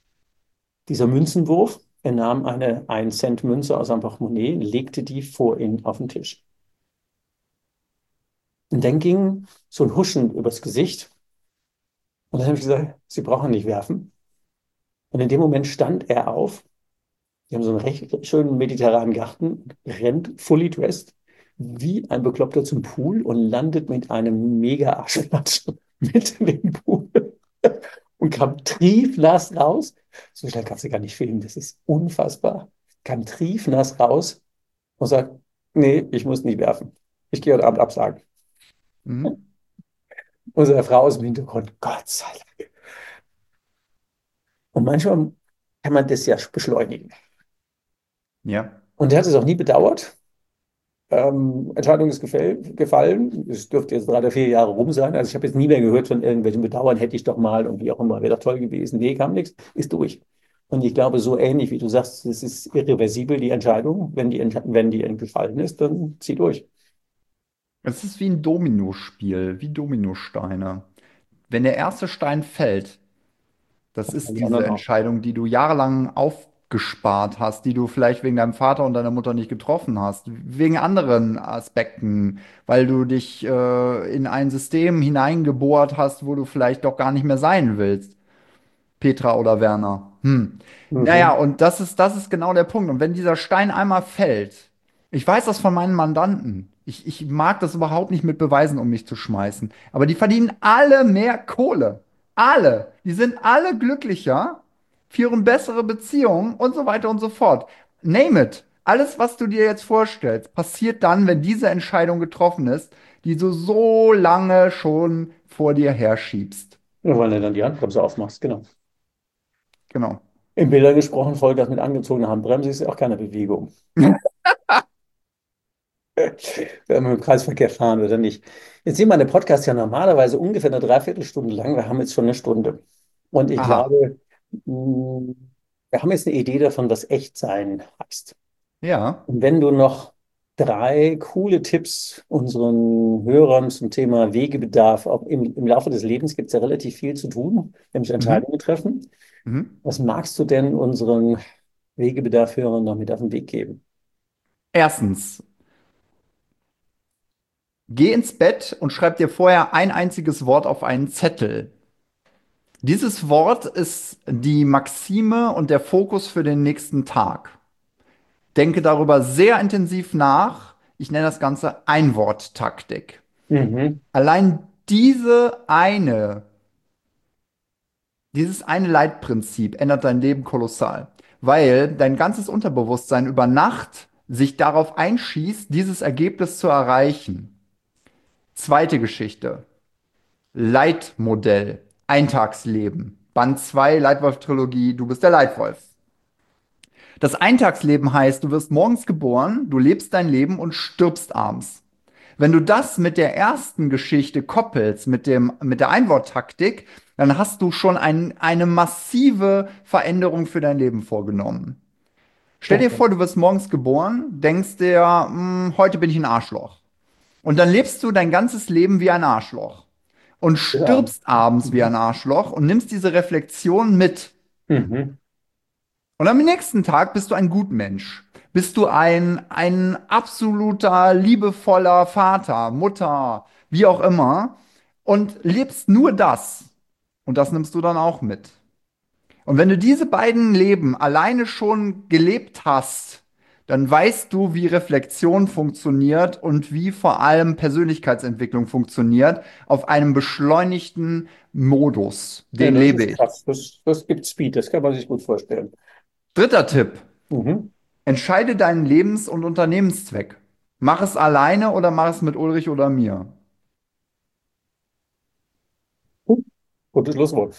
Dieser Münzenwurf, er nahm eine ein Cent Münze aus einem Portemonnaie, legte die vor ihn auf den Tisch. Und dann ging so ein Huschen übers Gesicht. Und dann habe ich gesagt, Sie brauchen nicht werfen. Und in dem Moment stand er auf. Wir haben so einen recht schönen mediterranen Garten, rennt fully dressed wie ein Bekloppter zum Pool und landet mit einem mega Arschplatz mitten im Pool und kam triefnass raus. So schnell kannst du gar nicht filmen, das ist unfassbar. Kam triefnass raus und sagt, nee, ich muss nicht werfen. Ich gehe heute Abend absagen.
Mhm.
Unsere Frau aus dem Hintergrund, Gott sei Dank. Und manchmal kann man das ja beschleunigen.
Ja.
Und er hat es auch nie bedauert. Ähm, Entscheidung ist gefäll gefallen. Es dürfte jetzt drei oder vier Jahre rum sein. Also ich habe jetzt nie mehr gehört von irgendwelchen Bedauern, hätte ich doch mal und wie auch immer, wäre doch toll gewesen. Nee, kam nichts, ist durch. Und ich glaube, so ähnlich wie du sagst, es ist irreversibel, die Entscheidung. Wenn die, Entsch- wenn die gefallen ist, dann zieh durch.
Es ist wie ein Dominospiel, wie Dominosteine. Wenn der erste Stein fällt, das ist
Die
diese
anderen auch.
Entscheidung, die du jahrelang aufgespart hast, die du vielleicht wegen deinem Vater und deiner Mutter nicht getroffen hast, wegen anderen Aspekten, weil du dich äh, in ein System hineingebohrt hast, wo du vielleicht doch gar nicht mehr sein willst. Petra oder Werner. Hm. Naja,
Mhm.
und das ist, das ist genau der Punkt. Und wenn dieser Stein einmal fällt, ich weiß das von meinen Mandanten. Ich, ich mag das überhaupt nicht mit Beweisen um mich zu schmeißen. Aber die verdienen alle mehr Kohle. Alle. Die sind alle glücklicher, führen bessere Beziehungen und so weiter und so fort. Name it. Alles, was du dir jetzt vorstellst, passiert dann, wenn diese Entscheidung getroffen ist, die du so lange schon vor dir herschiebst.
Ja, weil du dann die Handbremse aufmachst, genau.
Genau.
Im Bilder gesprochen, Vollgas mit angezogener Handbremse ist ja auch keine Bewegung. wenn man im Kreisverkehr fahren oder nicht. Jetzt sind meine Podcasts ja normalerweise ungefähr eine Dreiviertelstunde lang. Wir haben jetzt schon eine Stunde. Und ich
Aha,
glaube, mh, wir haben jetzt eine Idee davon, was Echtsein heißt.
ja.
Und wenn du noch drei coole Tipps unseren Hörern zum Thema Wegebedarf, auch im, im Laufe des Lebens gibt es ja relativ viel zu tun, nämlich
Mhm.
Entscheidungen treffen.
Mhm.
Was magst du denn unseren Wegebedarf-Hörern noch mit auf den Weg geben?
Erstens, geh ins Bett und schreib dir vorher ein einziges Wort auf einen Zettel. Dieses Wort ist die Maxime und der Fokus für den nächsten Tag. Denke darüber sehr intensiv nach. Ich nenne das Ganze Einwort-Taktik.
Mhm.
Allein diese eine, dieses eine Leitprinzip ändert dein Leben kolossal, weil dein ganzes Unterbewusstsein über Nacht sich darauf einschießt, dieses Ergebnis zu erreichen. Zweite Geschichte. Leitmodell. Eintagsleben. Band zwei, Leitwolf-Trilogie, du bist der Leitwolf. Das Eintagsleben heißt, du wirst morgens geboren, du lebst dein Leben und stirbst abends. Wenn du das mit der ersten Geschichte koppelst, mit dem, mit der Einworttaktik, dann hast du schon ein, eine massive Veränderung für dein Leben vorgenommen. Stell dir
Okay.
vor, du wirst morgens geboren, denkst dir, "Hm, heute bin ich ein Arschloch." Und dann lebst du dein ganzes Leben wie ein Arschloch und
Ja.
stirbst abends wie
Mhm.
ein Arschloch und nimmst diese Reflexion mit.
Mhm.
Und am nächsten Tag bist du ein Gutmensch. Bist du ein, ein absoluter, liebevoller Vater, Mutter, wie auch immer, und lebst nur das. Und das nimmst du dann auch mit. Und wenn du diese beiden Leben alleine schon gelebt hast, dann weißt du, wie Reflexion funktioniert und wie vor allem Persönlichkeitsentwicklung funktioniert auf einem beschleunigten Modus.
Ja,
Den
das
lebe
ist
ich.
krass. Das, das gibt Speed, das kann man sich gut vorstellen.
Dritter Tipp.
Mhm.
Entscheide deinen Lebens- und Unternehmenszweck. Mach es alleine oder mach es mit Ulrich oder mir.
Gutes Schlusswort.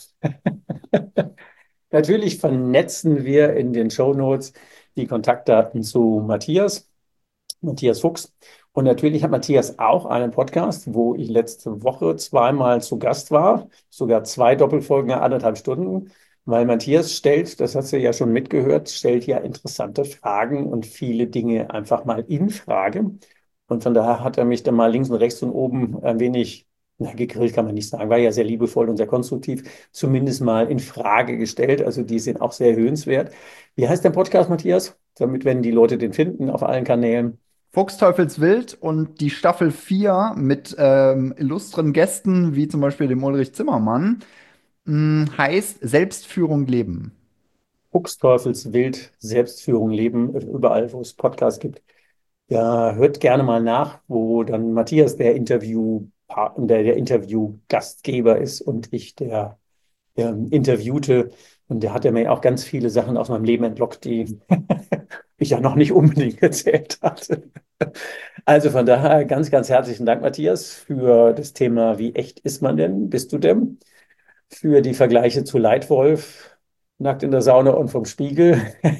Natürlich vernetzen wir in den Shownotes die Kontaktdaten zu Matthias, Matthias Fuchs. Und natürlich hat Matthias auch einen Podcast, wo ich letzte Woche zweimal zu Gast war, sogar zwei Doppelfolgen, anderthalb Stunden, weil Matthias stellt, das hast du ja schon mitgehört, stellt ja interessante Fragen und viele Dinge einfach mal in Frage. Und von daher hat er mich dann mal links und rechts und oben ein wenig, na, gegrillt kann man nicht sagen, war ja sehr liebevoll und sehr konstruktiv, zumindest mal in Frage gestellt. Also die sind auch sehr hörenswert. Wie heißt dein Podcast, Matthias? Damit werden die Leute den finden auf allen Kanälen.
Fuchsteufelswild und die Staffel vier mit ähm, illustren Gästen, wie zum Beispiel dem Ulrich Zimmermann, mh, heißt Selbstführung leben.
Fuchsteufelswild, Selbstführung, Leben, überall, wo es Podcasts gibt. Ja, hört gerne mal nach, wo dann Matthias der Interviewpartner, der, der Interviewgastgeber ist und ich der, der Interviewte. Und der hat ja mir auch ganz viele Sachen aus meinem Leben entlockt, die ich ja noch nicht unbedingt erzählt hatte. Also von daher ganz, ganz herzlichen Dank, Matthias, für das Thema, wie echt ist man denn? Bist du denn? Für die Vergleiche zu Leitwolf, nackt in der Sauna und vom Spiegel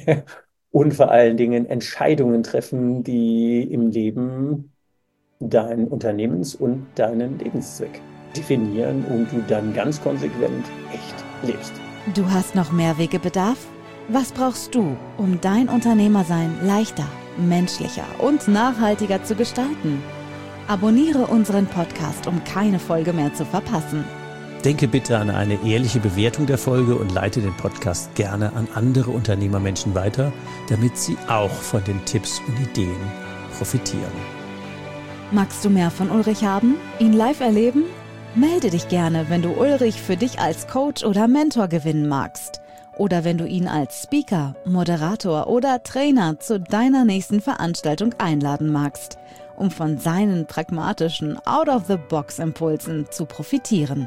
und vor allen Dingen Entscheidungen treffen, die im Leben dein Unternehmens- und deinen Lebenszweck definieren und du dann ganz konsequent echt lebst.
Du hast noch mehr Wegebedarf? Was brauchst du, um dein Unternehmersein leichter, menschlicher und nachhaltiger zu gestalten? Abonniere unseren Podcast, um keine Folge mehr zu verpassen.
Denke bitte an eine ehrliche Bewertung der Folge und leite den Podcast gerne an andere Unternehmermenschen weiter, damit sie auch von den Tipps und Ideen profitieren.
Magst du mehr von Ulrich haben? Ihn live erleben? Melde dich gerne, wenn du Ulrich für dich als Coach oder Mentor gewinnen magst. Oder wenn du ihn als Speaker, Moderator oder Trainer zu deiner nächsten Veranstaltung einladen magst, um von seinen pragmatischen Out-of-the-Box-Impulsen zu profitieren.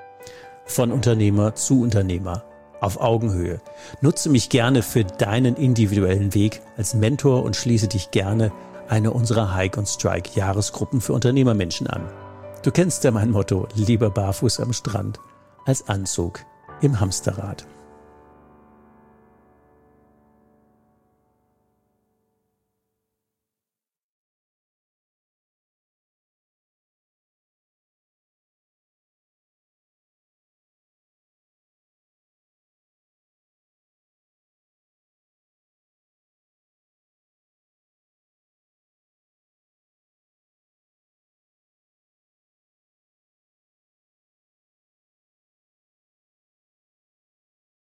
Von Unternehmer zu Unternehmer, auf Augenhöhe. Nutze mich gerne für deinen individuellen Weg als Mentor und schließe dich gerne eine unserer Hike und Strike Jahresgruppen für Unternehmermenschen an. Du kennst ja mein Motto, lieber barfuß am Strand als Anzug im Hamsterrad.